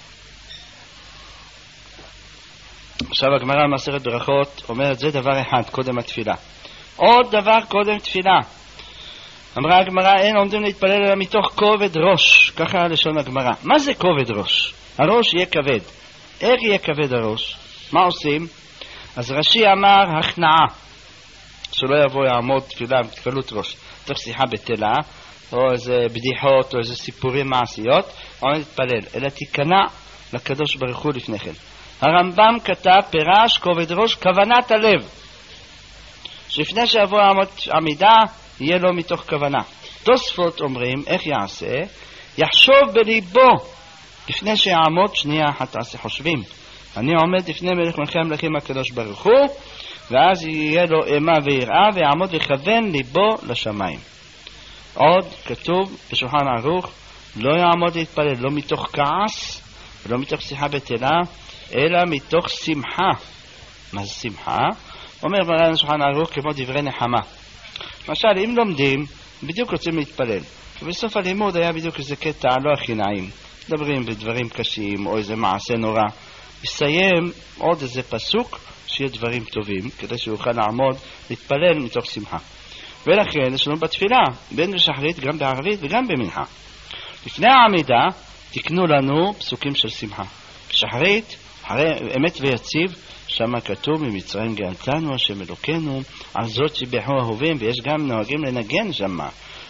עכשיו הגמרא במסכת ברכות אומרת, זה דבר אחד, קודם התפילה. עוד דבר קודם תפילה. אמרה הגמרא, אין עומדים להתפלל אלא מתוך כובד ראש. ככה לשון הגמרא. מה זה כובד ראש? הראש יהיה כבד. איך יהיה כבד הראש? מה עושים? אז רש"י אמר הכנעה. שלא יבוא יעמוד תפילה בתקלות ראש. תוך שיחה בטלה, או איזה בדיחות, או איזה סיפורים מעשיות, או להתפלל. אלא תיכנע לקדוש ברוך הוא לפני כן. הרמב"ם כתב פירש כובד ראש כוונת הלב. שלפני שיבוא עמידה, יהיה לו מתוך כוונה. תוספות אומרים, איך יעשה? יחשוב בליבו, לפני שיעמוד שנייה אחת תעשה חושבים. אני עומד לפני מלך מלכי המלכים הקדוש ברוך הוא, ואז יהיה לו אימה ויראה, ויעמוד ויכוון ליבו לשמיים. עוד כתוב בשולחן ערוך, לא יעמוד להתפלל, לא מתוך כעס, ולא מתוך שיחה בטלה, אלא מתוך שמחה. מה זה שמחה? אומר מרן השולחן ערוך כמו דברי נחמה. למשל, אם לומדים, בדיוק רוצים להתפלל. ובסוף הלימוד היה בדיוק איזה קטע לא הכי נעים. מדברים בדברים קשים או איזה מעשה נורא. יסיים עוד איזה פסוק שיהיה דברים טובים, כדי שהוא יוכל לעמוד, להתפלל מתוך שמחה. ולכן יש לנו בתפילה, בין בשחרית, גם בערבית וגם במנחה. לפני העמידה, תקנו לנו פסוקים של שמחה. בשחרית, אחרי אמת ויציב, שם כתוב, ממצרים גאלתנו, השם אלוקינו, על זאת שיבחו אהובים, ויש גם נוהגים לנגן שם.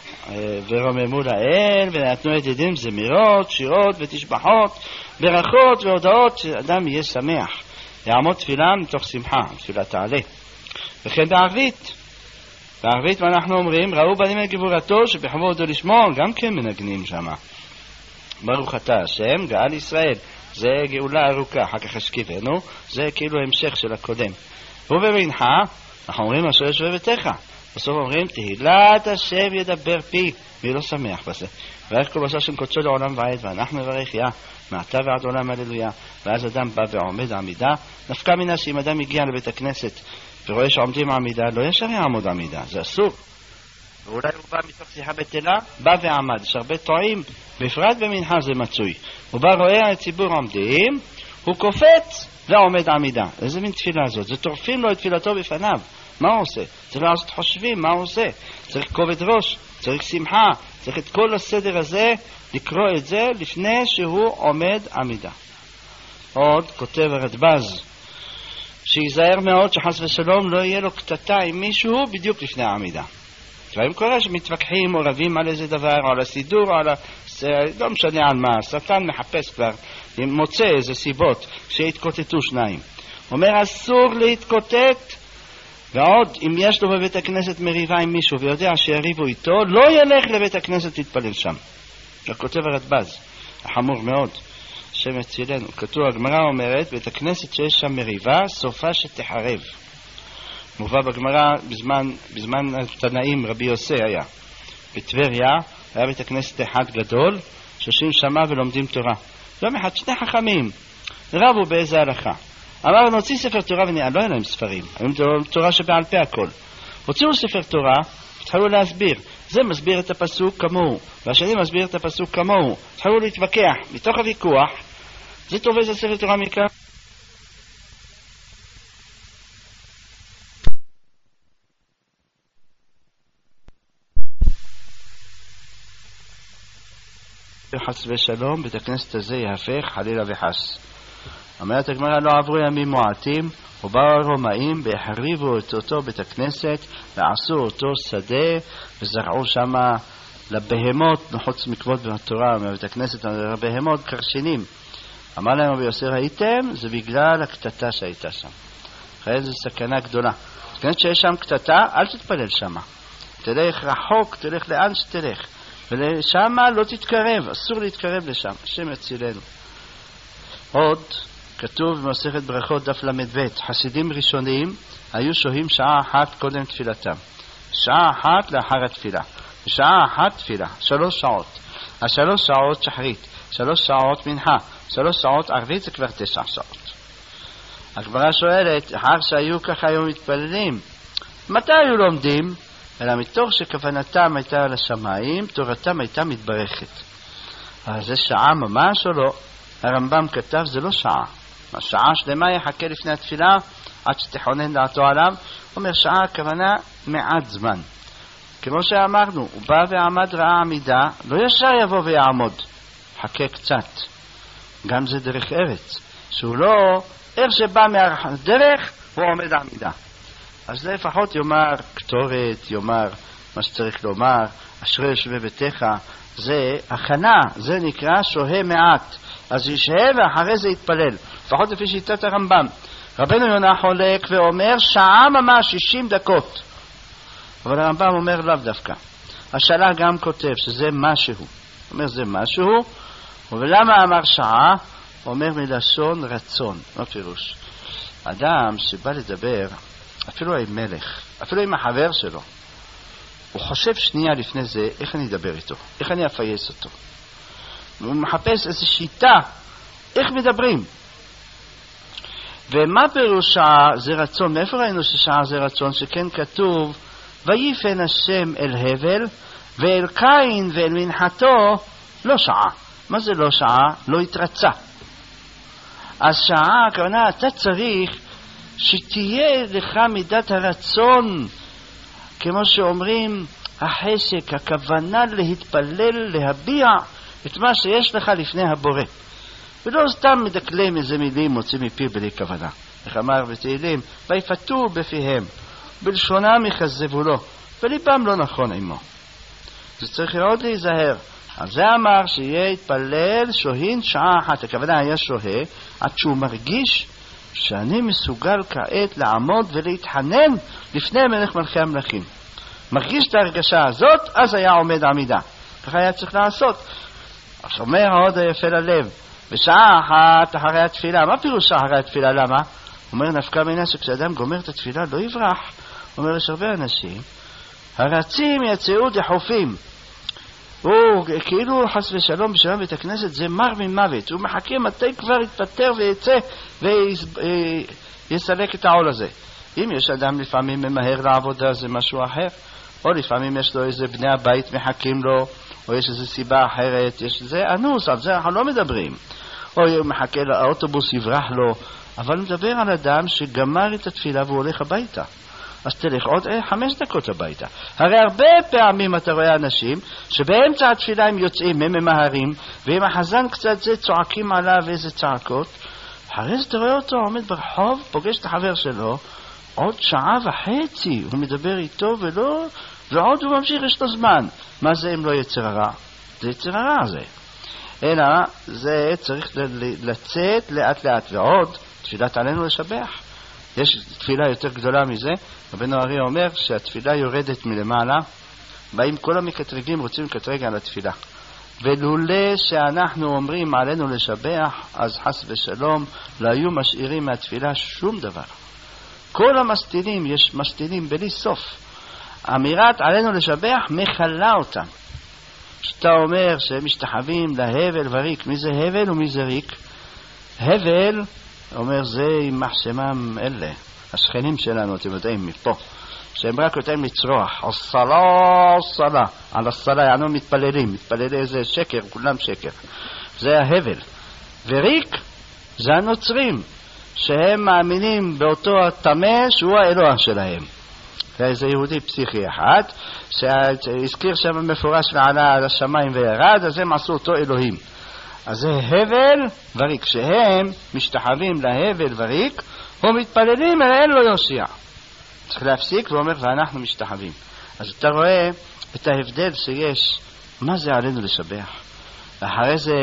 ורוממו לאל, ונתנו ידידים זמירות, שירות ותשבחות, ברכות והודעות, שאדם יהיה שמח. יעמוד תפילה מתוך שמחה, תפילה תעלה. וכן בערבית, בערבית מה אנחנו אומרים? ראו בנים את גבורתו, שבחבו אותו לשמור, גם כן מנגנים שם. ברוך אתה השם, גאל ישראל. זה גאולה ארוכה, אחר כך השכיבנו, זה כאילו המשך של הקודם. ובמנחה, אנחנו אומרים אשר ישווה ביתך. בסוף אומרים, תהילת השם ידבר פי, מי לא שמח בזה. ואיך כל בשעה שם קודשו לעולם ועד, ואנחנו מברך יא, מעתה ועד עולם הללויה. ואז אדם בא ועומד עמידה, נפקא מינה שאם אדם הגיע לבית הכנסת, ורואה שעומדים עמידה, לא ישר יעמוד עמידה, זה אסור. ואולי הוא בא מתוך שיחה בטלה, בא ועמד. יש הרבה טועים, בפרט במנחה זה מצוי. הוא בא רואה הציבור עומדים, הוא קופץ ועומד עמידה. איזה מין תפילה הזאת? זה טורפים לו את תפילתו בפניו. מה הוא עושה? צריך לעשות חושבים, מה הוא עושה? צריך כובד ראש, צריך שמחה, צריך את כל הסדר הזה, לקרוא את זה לפני שהוא עומד עמידה. עוד כותב הרדב"ז, שיזהר מאוד שחס ושלום לא יהיה לו קטטה עם מישהו בדיוק לפני העמידה. דברים קורה שמתווכחים או רבים על איזה דבר, או על הסידור, או על ה... לא משנה על מה, השטן מחפש כבר, מוצא איזה סיבות שהתקוטטו שניים. אומר אסור להתקוטט, ועוד אם יש לו בבית הכנסת מריבה עם מישהו ויודע שיריבו איתו, לא ילך לבית הכנסת להתפלל שם. זה כותב הרדב"ז, החמור מאוד, השם יצילנו. כתוב, הגמרא אומרת, בית הכנסת שיש שם מריבה, סופה שתחרב. מובא בגמרא בזמן, בזמן התנאים רבי יוסי היה. בטבריה היה בית הכנסת אחד גדול, שיושבים שמה ולומדים תורה. יום אחד שני חכמים, רבו באיזה הלכה. אמר, נוציא ספר תורה ונראה, לא היה להם ספרים, היום תורה שבעל פה הכל. הוציאו ספר תורה, התחלו להסביר. זה מסביר את הפסוק כמוהו, והשני מסביר את הפסוק כמוהו. התחלו להתווכח, מתוך הוויכוח, זה טוב איזה ספר תורה מכאן. חס ושלום, בית הכנסת הזה יהפך חלילה וחס. אומרת הגמרא, לא עברו ימים מועטים, ובאו הרומאים והחריבו את אותו בית הכנסת, ועשו אותו שדה, וזרעו שם לבהמות, חוץ מקוות בתורה, מבית הכנסת, לבהמות קרשינים. אמר להם רבי יוסי, ראיתם? זה בגלל הקטטה שהייתה שם. אחרי זו סכנה גדולה. כנת שיש שם קטטה, אל תתפלל שם. תלך רחוק, תלך לאן שתלך. ולשם לא תתקרב, אסור להתקרב לשם, השם יצילנו. עוד כתוב במסכת ברכות דף למד ב', חסידים ראשונים היו שוהים שעה אחת קודם תפילתם, שעה אחת לאחר התפילה, ושעה אחת תפילה, שלוש שעות. השלוש שעות שחרית, שלוש שעות מנחה, שלוש שעות ערבית, זה כבר תשע שעות. הגמרא שואלת, אחר שהיו ככה היו מתפללים, מתי היו לומדים? אלא מתוך שכוונתם הייתה על השמיים, תורתם הייתה מתברכת. אבל זה שעה ממש או לא? הרמב"ם כתב, זה לא שעה. השעה שלמה יחכה לפני התפילה, עד שתכונן דעתו עליו. אומר, שעה הכוונה מעט זמן. כמו שאמרנו, הוא בא ועמד ראה עמידה, לא ישר יבוא ויעמוד. חכה קצת. גם זה דרך ארץ. שהוא לא, איך שבא מהדרך, הוא עומד עמידה. אז זה לפחות יאמר כתורת, יאמר מה שצריך לומר, אשרי יושבי ביתך, זה הכנה, זה נקרא שוהה מעט. אז ישהה ואחרי זה יתפלל, לפחות לפי שיטת הרמב"ם. רבנו יונה חולק ואומר שעה ממש שישים דקות. אבל הרמב"ם אומר לאו דווקא. השאלה גם כותב שזה משהו. הוא אומר זה משהו, ולמה אמר שעה? אומר מלשון רצון. מה פירוש? אדם שבא לדבר, אפילו עם מלך, אפילו עם החבר שלו, הוא חושב שנייה לפני זה איך אני אדבר איתו, איך אני אפייס אותו. הוא מחפש איזו שיטה, איך מדברים. ומה פירוש שעה זה רצון? מאיפה ראינו ששעה זה רצון? שכן כתוב, ויפן השם אל הבל, ואל קין ואל מנחתו לא שעה. מה זה לא שעה? לא התרצה. אז שעה, הכוונה, אתה צריך שתהיה לך מידת הרצון, כמו שאומרים, החשק, הכוונה להתפלל, להביע את מה שיש לך לפני הבורא. ולא סתם מדקלם איזה מילים מוציא מפי בלי כוונה. איך אמר בתהילים, ויפתו בפיהם, בלשונם יכזבו לו, וליבם לא נכון עמו. זה צריך מאוד להיזהר. אז זה אמר שיהיה התפלל שוהין שעה אחת. הכוונה היה שוהה עד שהוא מרגיש שאני מסוגל כעת לעמוד ולהתחנן לפני מלך מלכי המלכים. מרגיש את ההרגשה הזאת, אז היה עומד עמידה. ככה היה צריך לעשות. אז אומר עוד היפה ללב, בשעה אחת אחרי התפילה. מה פירוש אחרי התפילה? למה? אומר נפקא מינה שכשאדם גומר את התפילה לא יברח. אומר, יש הרבה אנשים הרצים יצאו דחופים, הוא כאילו חס ושלום בשלום בית הכנסת זה מר ממוות, הוא מחכה מתי כבר יתפטר ויצא ויסלק את העול הזה. אם יש אדם לפעמים ממהר לעבודה זה משהו אחר, או לפעמים יש לו איזה בני הבית מחכים לו, או יש איזו סיבה אחרת, יש זה אנוס, על זה אנחנו לא מדברים, או מחכה לאוטובוס יברח לו, אבל מדבר על אדם שגמר את התפילה והוא הולך הביתה. אז תלך עוד חמש דקות הביתה. הרי הרבה פעמים אתה רואה אנשים שבאמצע התפילה הם יוצאים, הם ממהרים, ועם החזן קצת זה צועקים עליו איזה צעקות. אחרי זה אתה רואה אותו עומד ברחוב, פוגש את החבר שלו, עוד שעה וחצי הוא מדבר איתו ולא, ועוד הוא ממשיך, יש לו זמן. מה זה אם לא יצר הרע? זה יצר הרע זה. אלא זה צריך לצאת לאט לאט, ועוד תפילת עלינו לשבח. יש תפילה יותר גדולה מזה. רבנו אריה אומר שהתפילה יורדת מלמעלה, באים כל המקטרגים רוצים לקטרג על התפילה, ולולא שאנחנו אומרים עלינו לשבח, אז חס ושלום לא היו משאירים מהתפילה שום דבר. כל המסתינים, יש מסתינים בלי סוף. אמירת עלינו לשבח מחלה אותם. שאתה אומר שהם משתחווים להבל וריק. מי זה הבל ומי זה ריק? הבל אומר זה עם מחשמם אלה השכנים שלנו, אתם יודעים מפה, שהם רק יודעים לצרוח הסלה הסלה על הסלה, יענו מתפללים, מתפללים זה שקר, כולם שקר, זה ההבל. וריק זה הנוצרים שהם מאמינים באותו התמה שהוא האלוה שלהם. זה יהודי פסיכי אחד שהזכיר שם מפורש ועלה על השמיים וירד, אז הם עשו אותו אלוהים. אז זה הבל וריק, שהם משתחווים להבל וריק ומתפללים אל אין לו יושיע. צריך להפסיק ואומר ואנחנו משתחווים. אז אתה רואה את ההבדל שיש, מה זה עלינו לשבח. אחרי זה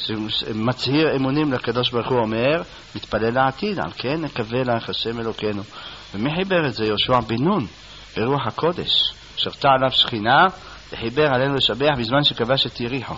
מצהיר אמונים לקדוש ברוך הוא, אומר מתפלל לעתיד, על כן נקווה לך השם אלוקינו. ומי חיבר את זה? יהושע בן נון ברוח הקודש, שרתה עליו שכינה וחיבר עלינו לשבח בזמן שכבש את יריחו.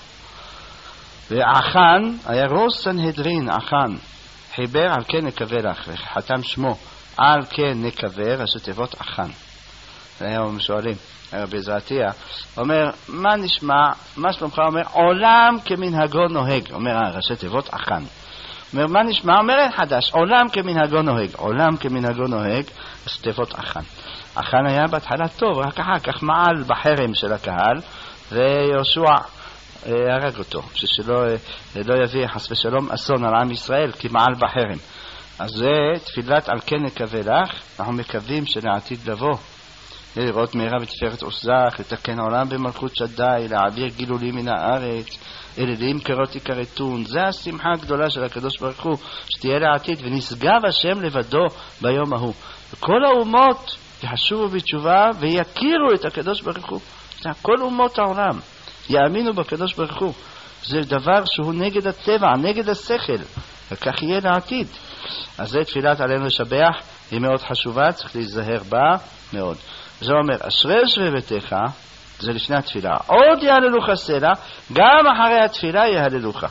ועכן היה ראש סנהדרין, עכן חיבר על כן נקווה לך, חתם שמו על כן נקווה, ראשי תיבות עכן. היום שואלים רבי זרעתיה, אומר מה נשמע, מה שלומך? אומר עולם כמנהגו נוהג, אומר ראשי תיבות עכן. אומר מה נשמע? אומר אין חדש, עולם כמנהגו נוהג, עולם כמנהגו נוהג, ראשי תיבות עכן. עכן היה בהתחלה טוב, רק אחר כך מעל בחרם של הקהל, ויהושע הרג אותו, ששלא לא יביא חס ושלום אסון על עם ישראל, כי מעל בחרם. אז זה תפילת על כן נקווה לך, אנחנו מקווים שלעתיד לבוא לראות מהרה בתפארת עוזך, לתקן העולם במלכות שדי, להעביר גילולים מן הארץ, אלילים קרות יקרתון. זה השמחה הגדולה של הקדוש ברוך הוא, שתהיה לעתיד, ונשגב השם לבדו ביום ההוא. וכל האומות יחשבו בתשובה ויכירו את הקדוש ברוך הוא. זה כל אומות העולם יאמינו בקדוש ברוך הוא. זה דבר שהוא נגד הטבע, נגד השכל, וכך יהיה לעתיד. אז זה תפילת עלינו לשבח, היא מאוד חשובה, צריך להיזהר בה מאוד. זה אומר, אשרי יושבי ביתך, זה לפני התפילה, עוד יהללוך סלע, גם אחרי התפילה יהללוך.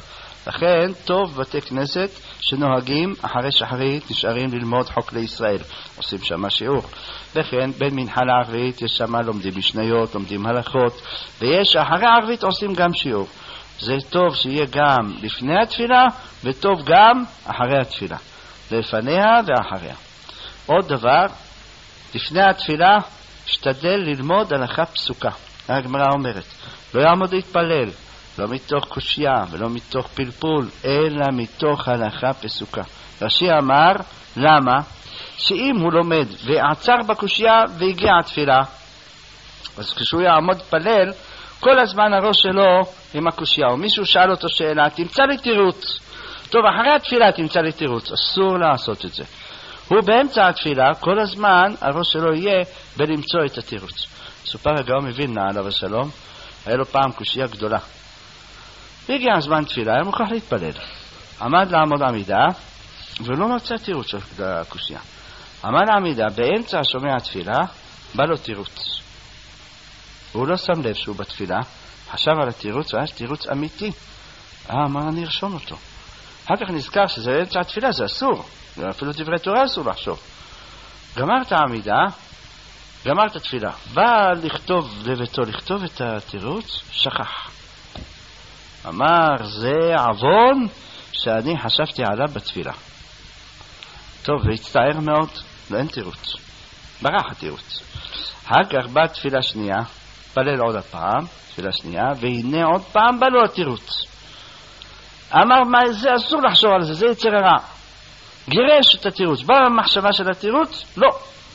לכן טוב בתי כנסת שנוהגים אחרי שחרית נשארים ללמוד חוק לישראל, עושים שם שיעור. וכן בין מנחה לערבית יש שם לומדים משניות, לומדים הלכות, ויש אחרי הערבית עושים גם שיעור. זה טוב שיהיה גם לפני התפילה וטוב גם אחרי התפילה, לפניה ואחריה. עוד דבר, לפני התפילה השתדל ללמוד הלכה פסוקה. הגמרא אומרת, לא יעמוד להתפלל, לא מתוך קושיה ולא מתוך פלפול, אלא מתוך הלכה פסוקה. רש"י אמר, למה? שאם הוא לומד ועצר בקושיה והגיע התפילה, אז כשהוא יעמוד להתפלל, כל הזמן הראש שלו עם הקושיה, או מישהו שאל אותו שאלה, תמצא לי תירוץ. טוב, אחרי התפילה תמצא לי תירוץ, אסור לעשות את זה. הוא באמצע התפילה, כל הזמן הראש שלו יהיה בלמצוא את התירוץ. סופר הגאון מווילנה עליו השלום, היה לו פעם קושיה גדולה. והגיע הזמן תפילה, היה מוכרח להתפלל. עמד לעמוד עמידה, ולא מצא תירוץ של הקושיה. עמד עמידה, באמצע שומע התפילה, בא לו תירוץ. הוא לא שם לב שהוא בתפילה, חשב על התירוץ, והיה תירוץ אמיתי. אה, אמר, אני ארשום אותו. אחר כך נזכר שזה באמצע התפילה, זה אסור. אפילו דברי תורה אסור לחשוב. גמר את העמידה, גמר את התפילה. בא לכתוב לביתו, לכתוב את התירוץ, שכח. אמר, זה עוון שאני חשבתי עליו בתפילה. טוב, והצטער מאוד, לא אין תירוץ. ברח התירוץ. אחר כך בא תפילה שנייה, פלל עוד הפעם, תפילה שנייה, והנה עוד פעם בא לו התירוץ. אמר, מה זה אסור לחשוב על זה, זה יצר הרע. גירש את התירוץ. בא במחשבה של התירוץ? לא.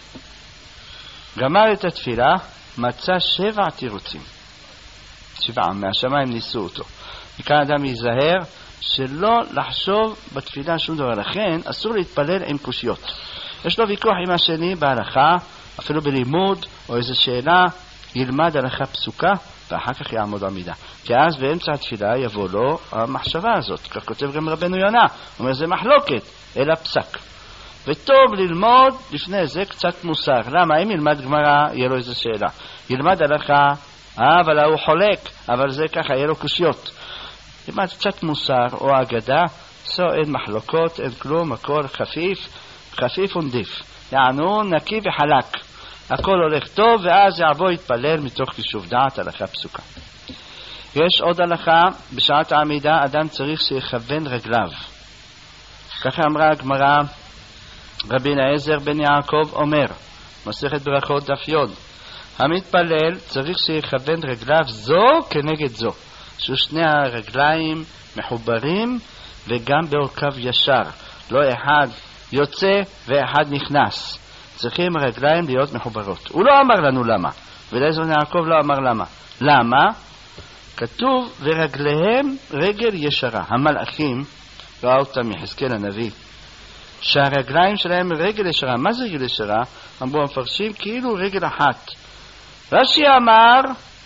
גמר את התפילה, מצא שבע תירוצים. שבעה, מהשמיים ניסו אותו. מכאן אדם ייזהר שלא לחשוב בתפילה שום דבר. לכן אסור להתפלל עם קושיות. יש לו ויכוח עם השני בהלכה, אפילו בלימוד או איזו שאלה, ילמד הלכה פסוקה ואחר כך יעמוד עמידה. כי אז באמצע התפילה יבוא לו המחשבה הזאת. כך כותב גם רבנו יונה. הוא אומר, זה מחלוקת, אלא פסק. וטוב ללמוד לפני זה קצת מוסר. למה? אם ילמד גמרא, יהיה לו איזו שאלה. ילמד הלכה, אה, אבל הוא חולק, אבל זה ככה, יהיה לו קושיות. ילמד קצת מוסר או אגדה, so אין מחלוקות, אין כלום, הכל חפיף, חפיף ונדיף. יענו נקי וחלק. הכל הולך טוב, ואז יעבור יתפלל מתוך יישוב דעת, הלכה פסוקה. יש עוד הלכה, בשעת העמידה אדם צריך שיכוון רגליו. ככה אמרה הגמרא, רבי אליעזר בן יעקב אומר, מסכת ברכות דף יוד, המתפלל צריך שיכוון רגליו זו כנגד זו, ששני הרגליים מחוברים וגם באורקב ישר, לא אחד יוצא ואחד נכנס, צריכים הרגליים להיות מחוברות. הוא לא אמר לנו למה, ואליעזר בן יעקב לא אמר למה. למה? כתוב ורגליהם רגל ישרה. המלאכים, ראה אותם יחזקאל הנביא, שהרגליים שלהם רגל ישרה. מה זה רגל ישרה? אמרו המפרשים כאילו רגל אחת. רש"י אמר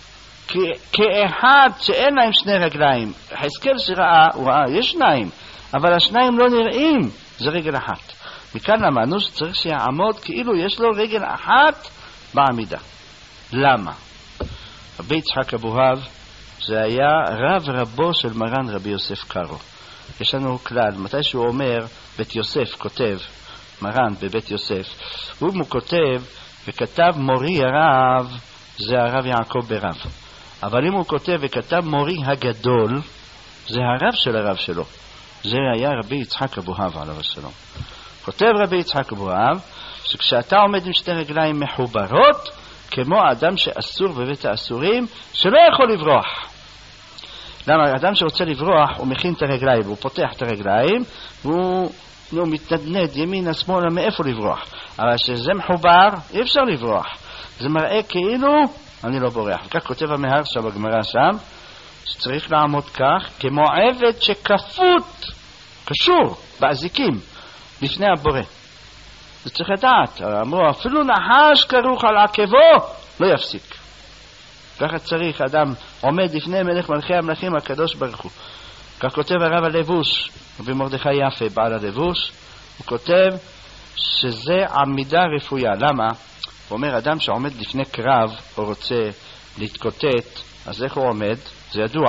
כאחד שאין להם שני רגליים. יחזקאל שראה, הוא ראה, יש שניים, אבל השניים לא נראים, זה רגל אחת. מכאן למדנו שצריך שיעמוד כאילו יש לו רגל אחת בעמידה. למה? רבי יצחק אבוהב זה היה רב רבו של מרן רבי יוסף קארו. יש לנו כלל, מתי שהוא אומר בית יוסף כותב, מרן בבית יוסף, הוא כותב וכתב מורי הרב, זה הרב יעקב ברב. אבל אם הוא כותב וכתב מורי הגדול, זה הרב של הרב שלו. זה היה רבי יצחק אבוהב עליו השלום. כותב רבי יצחק אבוהב שכשאתה עומד עם שתי רגליים מחוברות, כמו האדם שאסור בבית האסורים, שלא יכול לברוח. למה? האדם שרוצה לברוח, הוא מכין את הרגליים, הוא פותח את הרגליים, והוא הוא מתנדנד ימינה שמאלה מאיפה לברוח. אבל שזה מחובר, אי אפשר לברוח. זה מראה כאילו אני לא בורח. וכך כותב המהר שם בגמרא שם, שצריך לעמוד כך, כמו עבד שכפות, קשור, באזיקים, לפני הבורא. זה צריך לדעת. אמרו, אפילו נחש כרוך על עקבו, לא יפסיק. ככה צריך, אדם עומד לפני מלך מלכי המלכים הקדוש ברוך הוא. כך כותב הרב הלבוש, רבי מרדכי יפה, בעל הלבוש, הוא כותב שזה עמידה רפויה. למה? הוא אומר, אדם שעומד לפני קרב, או רוצה להתקוטט, אז איך הוא עומד? זה ידוע.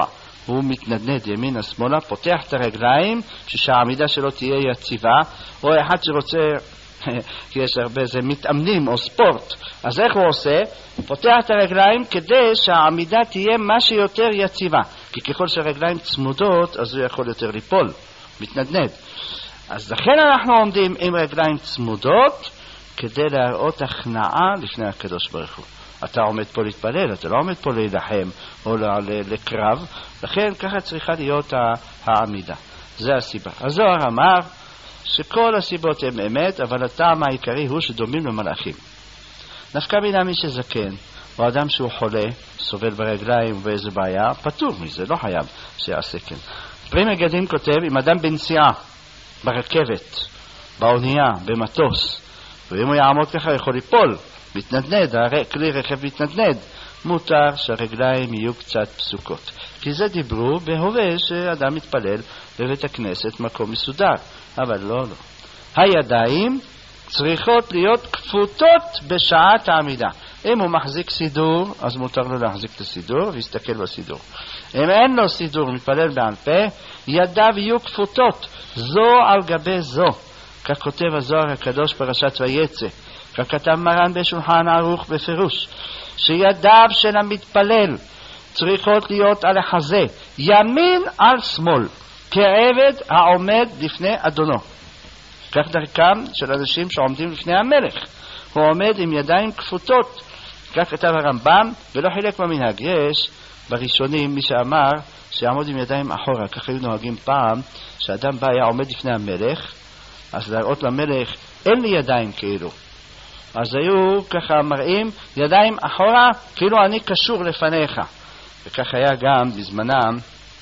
הוא מתנדנד ימינה שמאלה, פותח את הרגליים שהעמידה שלו תהיה יציבה, או אחד שרוצה, כי יש הרבה, זה מתאמנים או ספורט, אז איך הוא עושה? פותח את הרגליים כדי שהעמידה תהיה מה שיותר יציבה, כי ככל שהרגליים צמודות אז הוא יכול יותר ליפול, מתנדנד. אז לכן אנחנו עומדים עם רגליים צמודות כדי להראות הכנעה לפני הקדוש ברוך הוא. אתה עומד פה להתפלל, אתה לא עומד פה להילחם או לקרב, לכן ככה צריכה להיות העמידה. זה הסיבה. הזוהר אמר שכל הסיבות הן אמת, אבל הטעם העיקרי הוא שדומים למלאכים. נפקא מינה מי שזקן, או אדם שהוא חולה, סובל ברגליים ובאיזו בעיה, פטור מזה, לא חייב שיעשה כן. פרי מגדים כותב, אם אדם בנסיעה, ברכבת, באונייה, במטוס, ואם הוא יעמוד ככה יכול ליפול, מתנדנד, כלי רכב מתנדנד, מותר שהרגליים יהיו קצת פסוקות. כי זה דיברו בהווה שאדם מתפלל בבית הכנסת מקום מסודר, אבל לא, לא. הידיים צריכות להיות כפותות בשעת העמידה. אם הוא מחזיק סידור, אז מותר לו להחזיק את הסידור ויסתכל בסידור. אם אין לו סידור, מתפלל בעל פה, ידיו יהיו כפותות, זו על גבי זו. כך כותב הזוהר הקדוש פרשת ויצא, כך כתב מרן בשולחן ערוך בפירוש, שידיו של המתפלל צריכות להיות על החזה, ימין על שמאל, כעבד העומד לפני אדונו. כך דרכם של אנשים שעומדים לפני המלך, הוא עומד עם ידיים כפותות. כך כתב הרמב"ם, ולא חילק במנהג. יש בראשונים מי שאמר שיעמוד עם ידיים אחורה. כך היו נוהגים פעם, שאדם בא היה עומד לפני המלך, אז להראות למלך אין לי ידיים כאילו, אז היו ככה מראים ידיים אחורה כאילו אני קשור לפניך. וכך היה גם בזמנם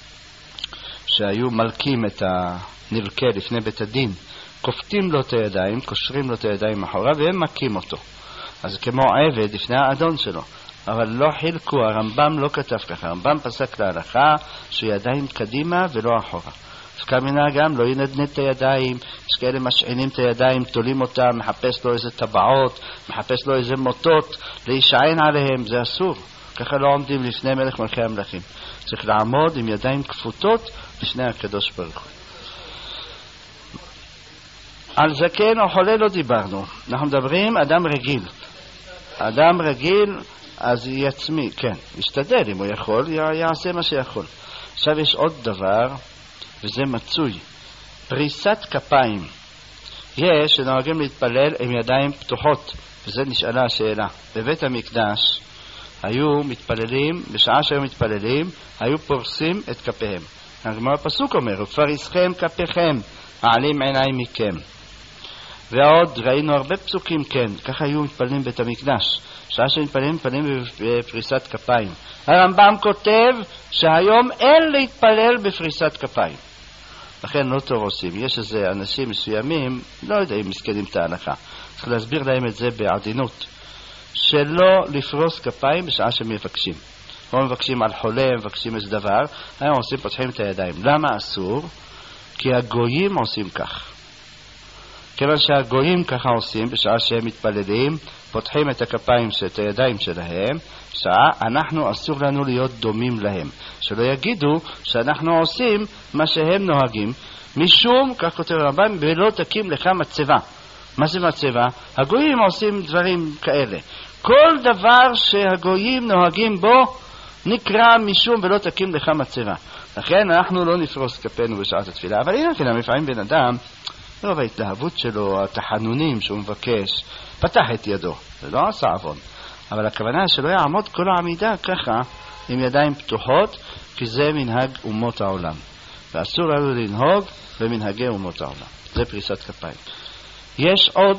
שהיו מלכים את הנלקה לפני בית הדין, כופתים לו את הידיים, קושרים לו את הידיים אחורה והם מכים אותו, אז כמו עבד לפני האדון שלו. אבל לא חילקו, הרמב"ם לא כתב ככה, הרמב"ם פסק להלכה שידיים קדימה ולא אחורה. כמינה גם לא ינדנד את הידיים, יש כאלה משעינים את הידיים, תולים אותם, מחפש לו איזה טבעות, מחפש לו איזה מוטות להישען עליהם, זה אסור. ככה לא עומדים לפני מלך מלכי המלכים, צריך לעמוד עם ידיים כפותות לפני הקדוש ברוך הוא. על זקן או חולה לא דיברנו, אנחנו מדברים אדם רגיל. אדם רגיל אז יצמי, כן, ישתדל אם הוא יכול, יעשה מה שיכול. עכשיו יש עוד דבר וזה מצוי, פריסת כפיים. יש שנוהגים להתפלל עם ידיים פתוחות, וזה נשאלה השאלה. בבית המקדש היו מתפללים, בשעה שהיו מתפללים היו פורסים את כפיהם. הגמרא הפסוק אומר, ופריסכם כפיכם העלים עיניים מכם. ועוד ראינו הרבה פסוקים, כן, ככה היו מתפללים בית המקדש, שעה שמתפללים מתפללים בפריסת כפיים. הרמב"ם כותב שהיום אין להתפלל בפריסת כפיים, לכן לא טוב עושים. יש איזה אנשים מסוימים, לא יודע אם מסכנים את ההלכה, צריך להסביר להם את זה בעדינות, שלא לפרוס כפיים בשעה שמבקשים. או מבקשים על חולה, מבקשים איזה דבר, היום עושים, פותחים את הידיים. למה אסור? כי הגויים עושים כך. כיוון שהגויים ככה עושים, בשעה שהם מתפללים, פותחים את הכפיים, את הידיים שלהם, שעה אנחנו אסור לנו להיות דומים להם. שלא יגידו שאנחנו עושים מה שהם נוהגים, משום, כך כותב הרמב"ם, ולא תקים לך מצבה. מה זה מצבה? הגויים עושים דברים כאלה. כל דבר שהגויים נוהגים בו, נקרא משום ולא תקים לך מצבה. לכן אנחנו לא נפרוס כפינו בשעת התפילה. אבל הנה כן, לפעמים בן אדם, רוב ההתלהבות שלו, התחנונים שהוא מבקש, פתח את ידו, זה לא עשה עוון. אבל הכוונה שלא יעמוד כל העמידה ככה, עם ידיים פתוחות, כי זה מנהג אומות העולם. ואסור לנו לנהוג במנהגי אומות העולם. זה פריסת כפיים. יש עוד,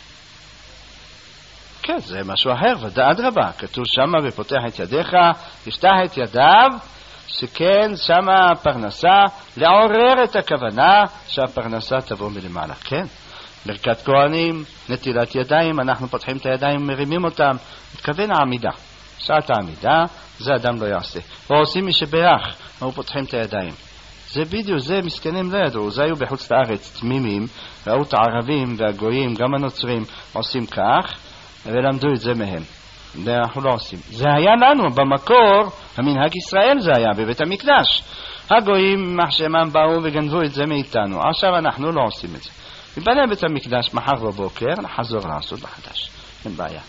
כן, זה משהו אחר, ודעת רבה. כתוב שמה ופותח את ידיך, יפתח את ידיו, שכן שמה פרנסה, לעורר את הכוונה שהפרנסה תבוא מלמעלה. כן, ברכת כהנים, נטילת ידיים, אנחנו פותחים את הידיים, מרימים אותם, מתכוון העמידה. שעת העמידה, זה אדם לא יעשה. או עושים מי שברך, או פותחים את הידיים. זה בדיוק, זה מסכנים לא ידעו, זה היו בחוץ לארץ תמימים, ראו את הערבים והגויים, גם הנוצרים, עושים כך, ולמדו את זה מהם. אנחנו לא עושים. זה היה לנו במקור, המנהג ישראל זה היה בבית המקדש. הגויים מחשמם באו וגנבו את זה מאיתנו. עכשיו אנחנו לא עושים את זה. מבנה בית המקדש מחר בבוקר נחזור לעשות מחדש. אין בעיה.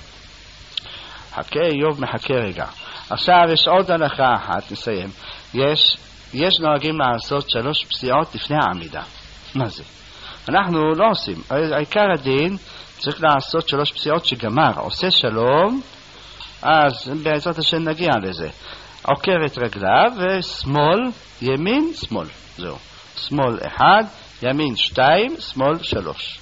חכה, איוב מחכה רגע. עכשיו יש עוד הלכה אחת, נסיים. יש, יש נוהגים לעשות שלוש פסיעות לפני העמידה. מה זה? אנחנו לא עושים. העיקר הדין צריך לעשות שלוש פסיעות שגמר, עושה שלום, אז בעזרת השם נגיע לזה. עוקר את רגליו, ושמאל, ימין, שמאל. זהו. שמאל אחד, ימין שתיים, שמאל שלוש.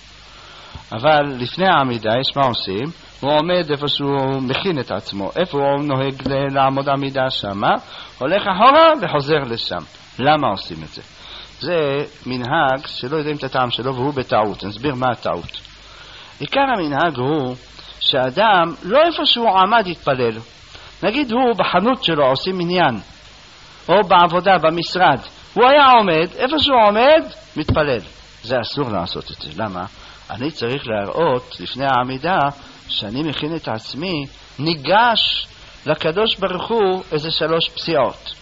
אבל לפני העמידה, יש מה עושים? הוא עומד איפה שהוא מכין את עצמו. איפה הוא נוהג לעמוד עמידה שמה? הולך אחורה וחוזר לשם. למה עושים את זה? זה מנהג שלא יודעים את הטעם שלו, והוא בטעות. נסביר מה הטעות. עיקר המנהג הוא שאדם לא איפה שהוא עמד יתפלל. נגיד הוא בחנות שלו עושים מניין, או בעבודה, במשרד. הוא היה עומד, איפה שהוא עומד, מתפלל. זה אסור לעשות את זה. למה? אני צריך להראות לפני העמידה שאני מכין את עצמי, ניגש לקדוש ברוך הוא איזה שלוש פסיעות.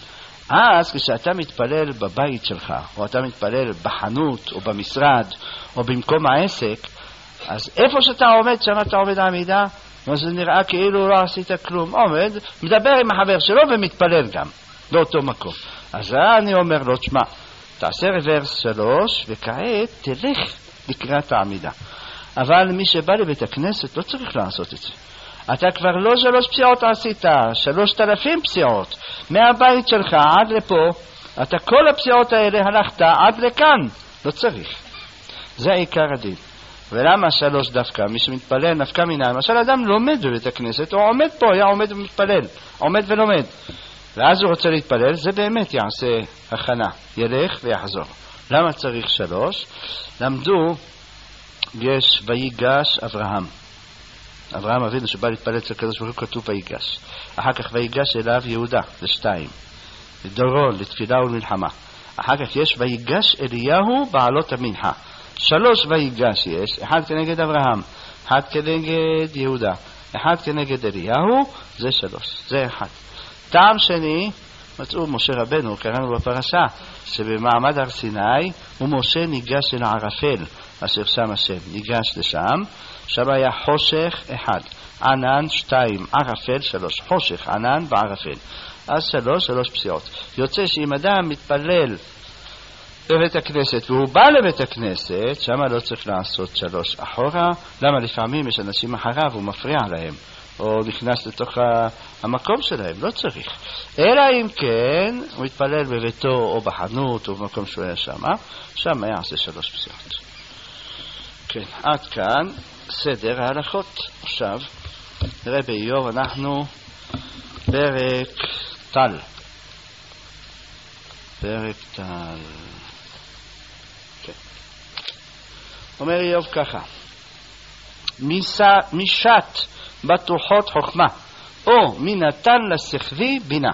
אז כשאתה מתפלל בבית שלך, או אתה מתפלל בחנות, או במשרד, או במקום העסק, אז איפה שאתה עומד, שם אתה עומד העמידה, זה נראה כאילו לא עשית כלום. עומד, מדבר עם החבר שלו ומתפלל גם, באותו מקום. אז אני אומר לו, תשמע, תעשה רוורס שלוש, וכעת תלך לקראת העמידה. אבל מי שבא לבית הכנסת לא צריך לעשות את זה. אתה כבר לא שלוש פסיעות עשית, שלושת אלפים פסיעות. מהבית שלך עד לפה, אתה כל הפסיעות האלה הלכת עד לכאן. לא צריך. זה עיקר הדין. ולמה שלוש דווקא? מי שמתפלל נפקא מינה. למשל אדם לומד בבית הכנסת, הוא עומד פה, היה עומד ומתפלל. עומד ולומד. ואז הוא רוצה להתפלל, זה באמת יעשה הכנה. ילך ויחזור. למה צריך שלוש? למדו, יש ויגש אברהם. אברהם אבינו שבא להתפלל אצל הקדוש ברוך הוא, כתוב ויגש. אחר כך ויגש אליו יהודה, זה שתיים. דורון, לתפילה ולמלחמה. אחר כך יש ויגש אליהו בעלות המנחה. שלוש ויגש יש, אחד כנגד אברהם, אחד כנגד יהודה, אחד כנגד אליהו, זה שלוש, זה אחד. טעם שני, מצאו משה רבנו, קראנו בפרשה, שבמעמד הר סיני, ומשה ניגש אל הערפל, אשר שם השם, ניגש לשם, שם היה חושך אחד, ענן שתיים, ערפל שלוש, חושך, ענן וערפל. אז שלוש, שלוש פסיעות. יוצא שאם אדם מתפלל בבית הכנסת, והוא בא לבית הכנסת, שם לא צריך לעשות שלוש אחורה. למה? לפעמים יש אנשים אחריו, הוא מפריע להם, או נכנס לתוך המקום שלהם, לא צריך. אלא אם כן, הוא מתפלל בביתו, או בחנות, או במקום שהוא היה שם, שם יעשה שלוש פסיעות. כן, עד כאן סדר ההלכות. עכשיו, נראה באיוב, אנחנו פרק טל. פרק טל. אומר איוב ככה, משת בטוחות חוכמה, או מי נתן לשכבי בינה.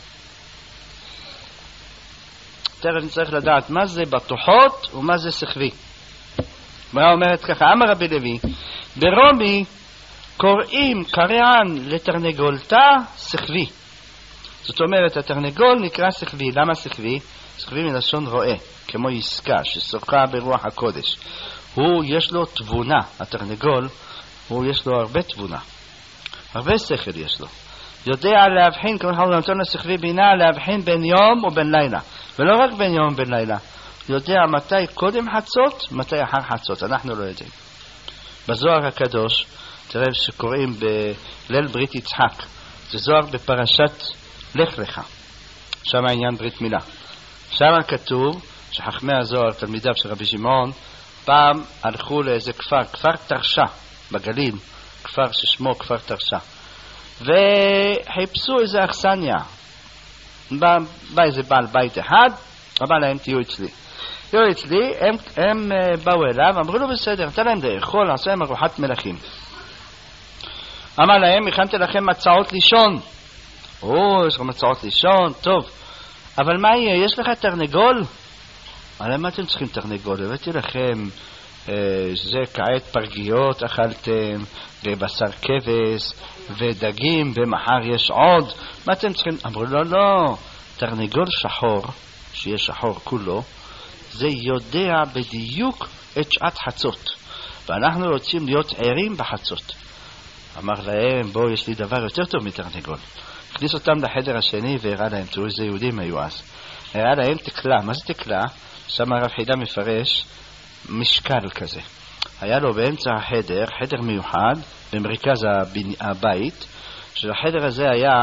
תכף נצטרך לדעת מה זה בטוחות ומה זה שכבי. מה אומרת ככה, אמר רבי לוי, ברומי קוראים קריין לתרנגולתה שכבי. זאת אומרת, התרנגול נקרא שכבי. למה שכבי? שכבי מלשון רואה, כמו עסקה ששוחה ברוח הקודש. הוא יש לו תבונה, התרנגול, הוא יש לו הרבה תבונה, הרבה שכל יש לו. יודע להבחין, כמו שאנחנו נתון לשכבי בינה, להבחין בין יום ובין לילה. ולא רק בין יום ובין לילה. יודע מתי קודם חצות, מתי אחר חצות. אנחנו לא יודעים. בזוהר הקדוש, תראה שקוראים בליל ברית יצחק. זה זוהר בפרשת לך לך. שם העניין ברית מילה. שם כתוב שחכמי הזוהר, תלמידיו של רבי שמעון, פעם הלכו לאיזה כפר, כפר תרשה, בגליל, כפר ששמו כפר תרשה, וחיפשו איזה אכסניה. בא, בא איזה בעל בית אחד, אמר להם, תהיו אצלי. תהיו אצלי, הם, הם באו אליו, אמרו לו, בסדר, תן להם לאכול, נעשה להם ארוחת מלכים. אמר להם, הכנתי לכם מצעות לישון. או, יש לכם מצעות לישון, טוב. אבל מה יהיה, יש לך תרנגול? אבל מה אתם צריכים תרנגול? הבאתי לכם זה כעת פרגיות אכלתם, ובשר כבש, ודגים, ומחר יש עוד. מה אתם צריכים? אמרו, לא, לא. תרנגול שחור, שיהיה שחור כולו, זה יודע בדיוק את שעת חצות. ואנחנו רוצים להיות ערים בחצות. אמר להם, בואו, יש לי דבר יותר טוב מתרנגול. הכניס אותם לחדר השני והראה להם, תראו איזה יהודים היו אז. הראה להם תקלה. מה זה תקלה? שם הרב חידה מפרש משקל כזה. היה לו באמצע החדר, חדר מיוחד, במרכז הבית, שהחדר הזה היה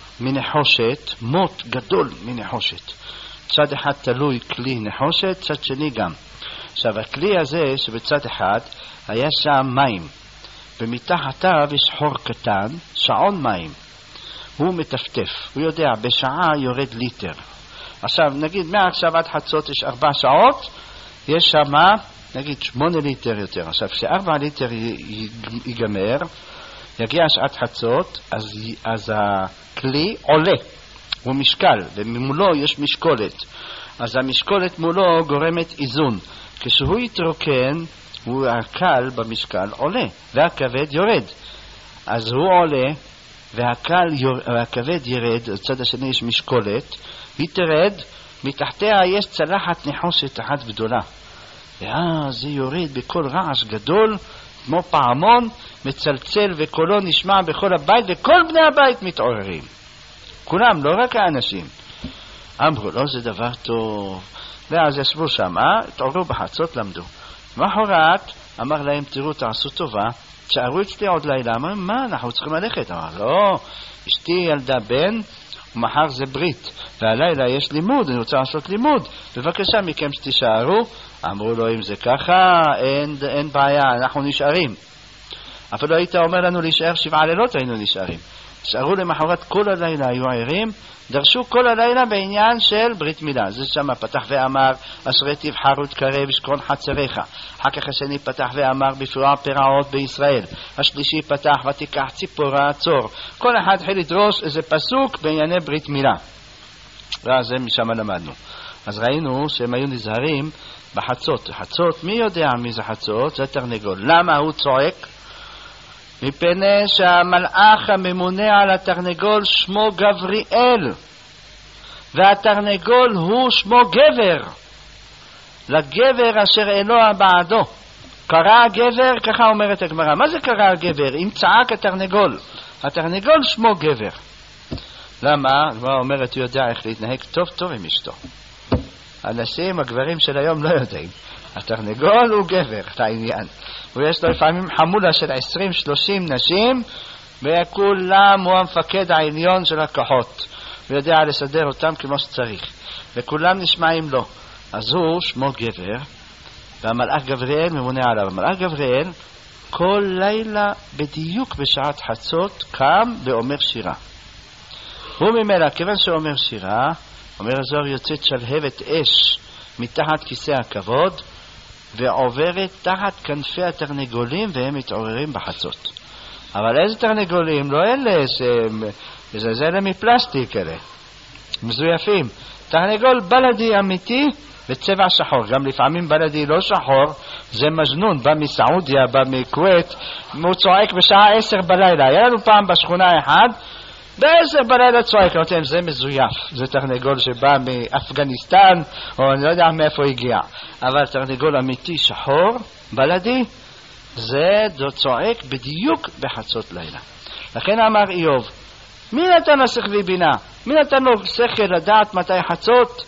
מנחושת, מוט גדול מנחושת. צד אחד תלוי כלי נחושת, צד שני גם. עכשיו, הכלי הזה שבצד אחד היה שם מים, ומתחתיו יש חור קטן, שעון מים. הוא מטפטף, הוא יודע, בשעה יורד ליטר. עכשיו, נגיד, מעכשיו עד חצות יש ארבע שעות, יש שם, נגיד, שמונה ליטר יותר. עכשיו, כשארבע ליטר ייגמר, יגיע שעת חצות, אז, אז הכלי עולה, הוא משקל, וממולו יש משקולת. אז המשקולת מולו גורמת איזון. כשהוא יתרוקן, הוא הקל במשקל עולה, והכבד יורד. אז הוא עולה, והקל יור... והכבד ירד, בצד השני יש משקולת, היא תרד, מתחתיה יש צלחת נחושת אחת גדולה. ואז זה יורד בכל רעש גדול, כמו פעמון, מצלצל וקולו נשמע בכל הבית, וכל בני הבית מתעוררים. כולם, לא רק האנשים. אמרו, לא, זה דבר טוב. ואז ישבו שם, התעוררו בחצות, למדו. מחרת, אמר להם, תראו, תעשו טובה, תשארו אצלי עוד לילה. אמרו, מה, אנחנו צריכים ללכת? אמר, לא, אשתי ילדה בן, ומחר זה ברית, והלילה יש לימוד, אני רוצה לעשות לימוד. בבקשה מכם שתישארו. אמרו לו, אם זה ככה, אין, אין בעיה, אנחנו נשארים. אפילו היית אומר לנו להישאר שבעה לילות, היינו נשארים. נשארו למחרת כל הלילה, היו ערים, דרשו כל הלילה בעניין של ברית מילה. זה שם פתח ואמר, אשרי תבחר ותקרב ישכון חצריך. אחר כך השני פתח ואמר, בפרוע פרעות בישראל. השלישי פתח, ותיקח ציפורה עצור. כל אחד התחיל לדרוש איזה פסוק בענייני ברית מילה. ואז זה משם למדנו. אז ראינו שהם היו נזהרים בחצות. חצות, מי יודע מי זה חצות? זה תרנגול. למה הוא צועק? מפני שהמלאך הממונה על התרנגול שמו גבריאל, והתרנגול הוא שמו גבר, לגבר אשר אלוה בעדו. קרא הגבר, ככה אומרת הגמרא. מה זה קרא הגבר? אם צעק התרנגול, התרנגול שמו גבר. למה? הגמרא אומרת, הוא יודע איך להתנהג טוב טוב עם אשתו. אנשים, הגברים של היום לא יודעים. התרנגול הוא גבר, את העניין. ויש לו לפעמים חמולה של עשרים שלושים נשים, וכולם הוא המפקד העליון של הכוחות. הוא יודע לסדר אותם כמו שצריך. וכולם נשמעים לו. אז הוא שמו גבר, והמלאך גבריאל ממונה עליו. המלאך גבריאל כל לילה בדיוק בשעת חצות קם ואומר שירה. הוא ממילא, כיוון שאומר שירה, אומר הזוהר, יוצאת שלהבת אש מתחת כיסא הכבוד, ועוברת תחת כנפי התרנגולים, והם מתעוררים בחצות. אבל איזה תרנגולים? לא אלה שהם, זה, זה אלה מפלסטיק אלה, מזויפים. תרנגול בלדי אמיתי בצבע שחור. גם לפעמים בלדי לא שחור, זה מג'נון, בא מסעודיה, בא מכווית, הוא צועק בשעה עשר בלילה. היה לנו פעם בשכונה אחד, בעשר בלילה צועק, נותן, זה מזויף. זה תרנגול שבא מאפגניסטן, או אני לא יודע מאיפה הגיע. אבל תרנגול אמיתי שחור, בלדי, זה צועק בדיוק בחצות לילה. לכן אמר איוב, מי נתן לשכלי בינה? מי נתן לו שכל לדעת מתי חצות?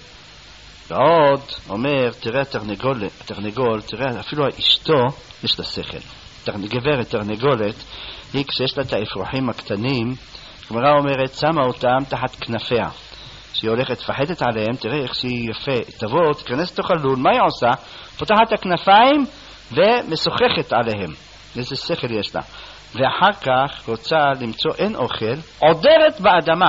ועוד אומר, תראה תרנגול, תרנגול, תראה, אפילו אשתו יש לה שכל. גברת תרנגולת, היא כשיש לה את האפרוחים הקטנים, הגמרא אומרת, שמה אותם תחת כנפיה. שהיא הולכת פחדת עליהם, תראה איך שהיא יפה, תבוא, תכנס לתוך הלול, מה היא עושה? פותחת את הכנפיים ומשוחחת עליהם. איזה שכל יש לה. ואחר כך רוצה למצוא אין אוכל, עודרת באדמה.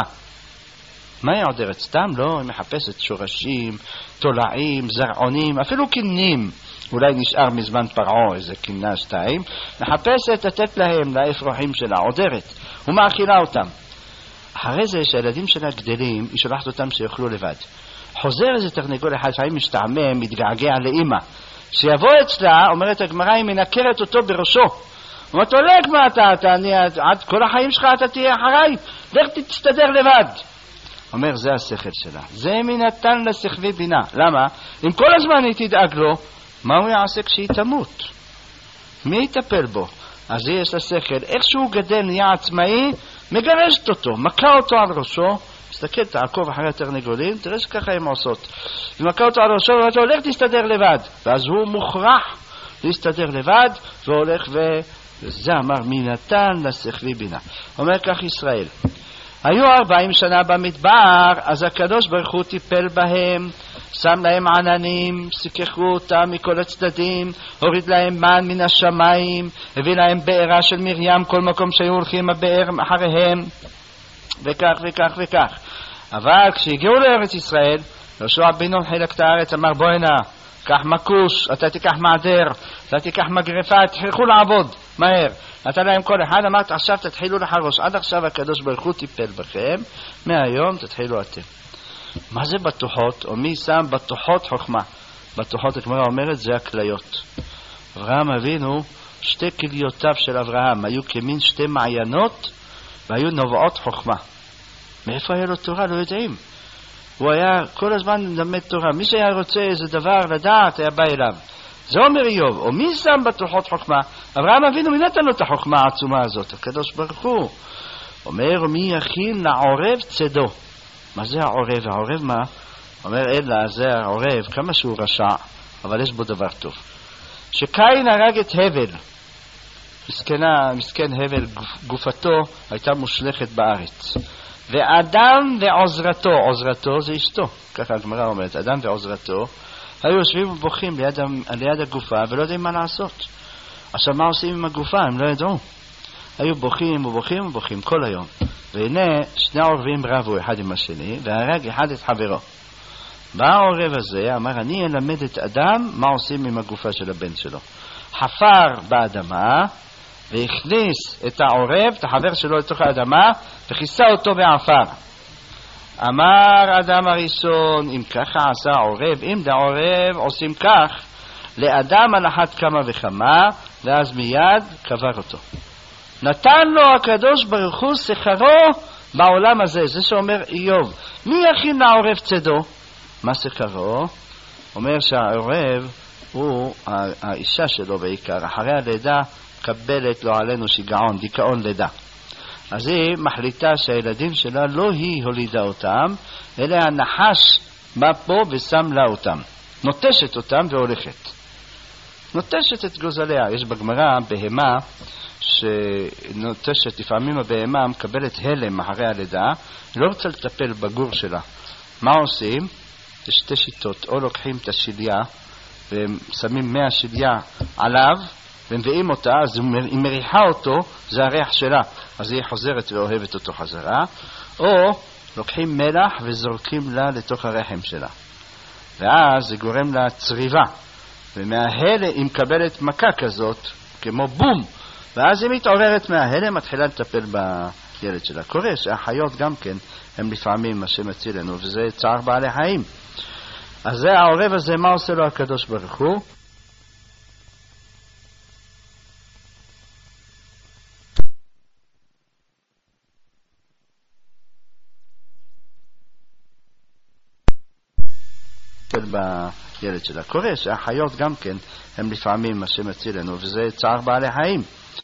מה היא עודרת? סתם לא, היא מחפשת שורשים, תולעים, זרעונים, אפילו כנים. אולי נשאר מזמן פרעו איזה כנה שתיים. מחפשת לתת להם, לאפרוחים שלה, עודרת. ומאכילה אותם. אחרי זה שהילדים שלה גדלים, היא שולחת אותם שיאכלו לבד. חוזר איזה תרנגול אחד, לפעמים משתעמם, מתגעגע לאמא. שיבוא אצלה, אומרת הגמרא, היא מנקרת אותו בראשו. אומרת לו, לך מה אתה, אתה אני, עד כל החיים שלך אתה תהיה אחריי, לך תסתדר לבד. אומר, זה השכל שלה. זה מי נתן לשכלי בינה. למה? אם כל הזמן היא תדאג לו, מה הוא יעשה כשהיא תמות? מי יטפל בו? אז יש לה שכל. איך שהוא גדל נהיה עצמאי, מגרשת אותו, מכה אותו על ראשו. תסתכל, תעקוב אחרי התרנגולים, תראה שככה הם עושות. היא מכה אותו על ראשו, ואומרת לו, הולך תסתדר לבד. ואז הוא מוכרח להסתדר לבד, והולך ו... וזה אמר מי נתן לשכלי בינה. אומר כך ישראל. היו ארבעים שנה במדבר, אז הקדוש ברוך הוא טיפל בהם, שם להם עננים, סיככו אותם מכל הצדדים, הוריד להם מן מן השמיים, הביא להם בעירה של מרים, כל מקום שהיו הולכים הבאר אחריהם, וכך וכך וכך. אבל כשהגיעו לארץ ישראל, יהושע בן נון חילק את הארץ, אמר בוא הנה, קח מקוש, אתה תיקח מעדר, אתה תיקח מגרפה, תלכו לעבוד, מהר. נתן להם כל אחד, אמרת עכשיו תתחילו לחרוש, עד עכשיו הקדוש ברוך הוא טיפל בכם, מהיום תתחילו אתם. מה זה בטוחות? או מי שם בטוחות חוכמה? בטוחות, הגמרא אומרת, זה הכליות. אברהם אבינו, שתי כליותיו של אברהם היו כמין שתי מעיינות, והיו נובעות חוכמה. מאיפה היה לו תורה? לא יודעים. הוא היה כל הזמן למד תורה. מי שהיה רוצה איזה דבר לדעת, היה בא אליו. זה אומר איוב. או מי שם בטוחות חוכמה? אברהם אבינו, מי נתן לו את החוכמה העצומה הזאת? הקדוש ברוך הוא. אומר, מי יכין לעורב צדו? מה זה העורב? העורב מה? אומר, אלא זה העורב, כמה שהוא רשע, אבל יש בו דבר טוב. שקין הרג את הבל. מסכנה, מסכן הבל, גופתו הייתה מושלכת בארץ. ואדם ועוזרתו, עוזרתו זה אשתו, ככה הגמרא אומרת, אדם ועוזרתו, היו יושבים ובוכים ליד, ליד הגופה ולא יודעים מה לעשות. עכשיו מה עושים עם הגופה? הם לא ידעו. היו בוכים ובוכים ובוכים כל היום. והנה שני העורבים רבו אחד עם השני והרג אחד את חברו. בא העורב הזה, אמר אני אלמד את אדם מה עושים עם הגופה של הבן שלו. חפר באדמה והכניס את העורב, את החבר שלו לתוך האדמה, וכיסה אותו בעפר. אמר אדם הראשון, אם ככה עשה העורב, אם דעורב עושים כך, לאדם על אחת כמה וכמה, ואז מיד קבר אותו. נתן לו הקדוש ברוך הוא שכרו בעולם הזה. זה שאומר איוב, מי יכין לעורב צדו? מה שכרו? אומר שהעורב הוא האישה שלו בעיקר, אחרי הלידה קבלת לו עלינו שיגעון, דיכאון לידה. אז היא מחליטה שהילדים שלה לא היא הולידה אותם, אלא הנחש בא פה ושם לה אותם. נוטשת אותם והולכת. נוטשת את גוזליה. יש בגמרא בהמה שנוטשת, לפעמים הבהמה מקבלת הלם אחרי הלידה, לא רוצה לטפל בגור שלה. מה עושים? יש שתי שיטות. או לוקחים את השיליה ושמים מאה שיליה עליו, ומביאים אותה, אז היא מריחה אותו, זה הריח שלה, אז היא חוזרת ואוהבת אותו חזרה. או לוקחים מלח וזורקים לה לתוך הרחם שלה, ואז זה גורם לה צריבה, ומההלם היא מקבלת מכה כזאת כמו בום, ואז היא מתעוררת מההלם, מתחילה לטפל בילד שלה. קורה שהחיות גם כן הם לפעמים מה שמציל לנו, וזה צער בעלי חיים. אז זה העורב הזה, מה עושה לו הקדוש ברוך הוא? בילד שלה. קורה שהחיות גם כן הם לפעמים מה שמציל לנו, וזה צער בעלי חיים.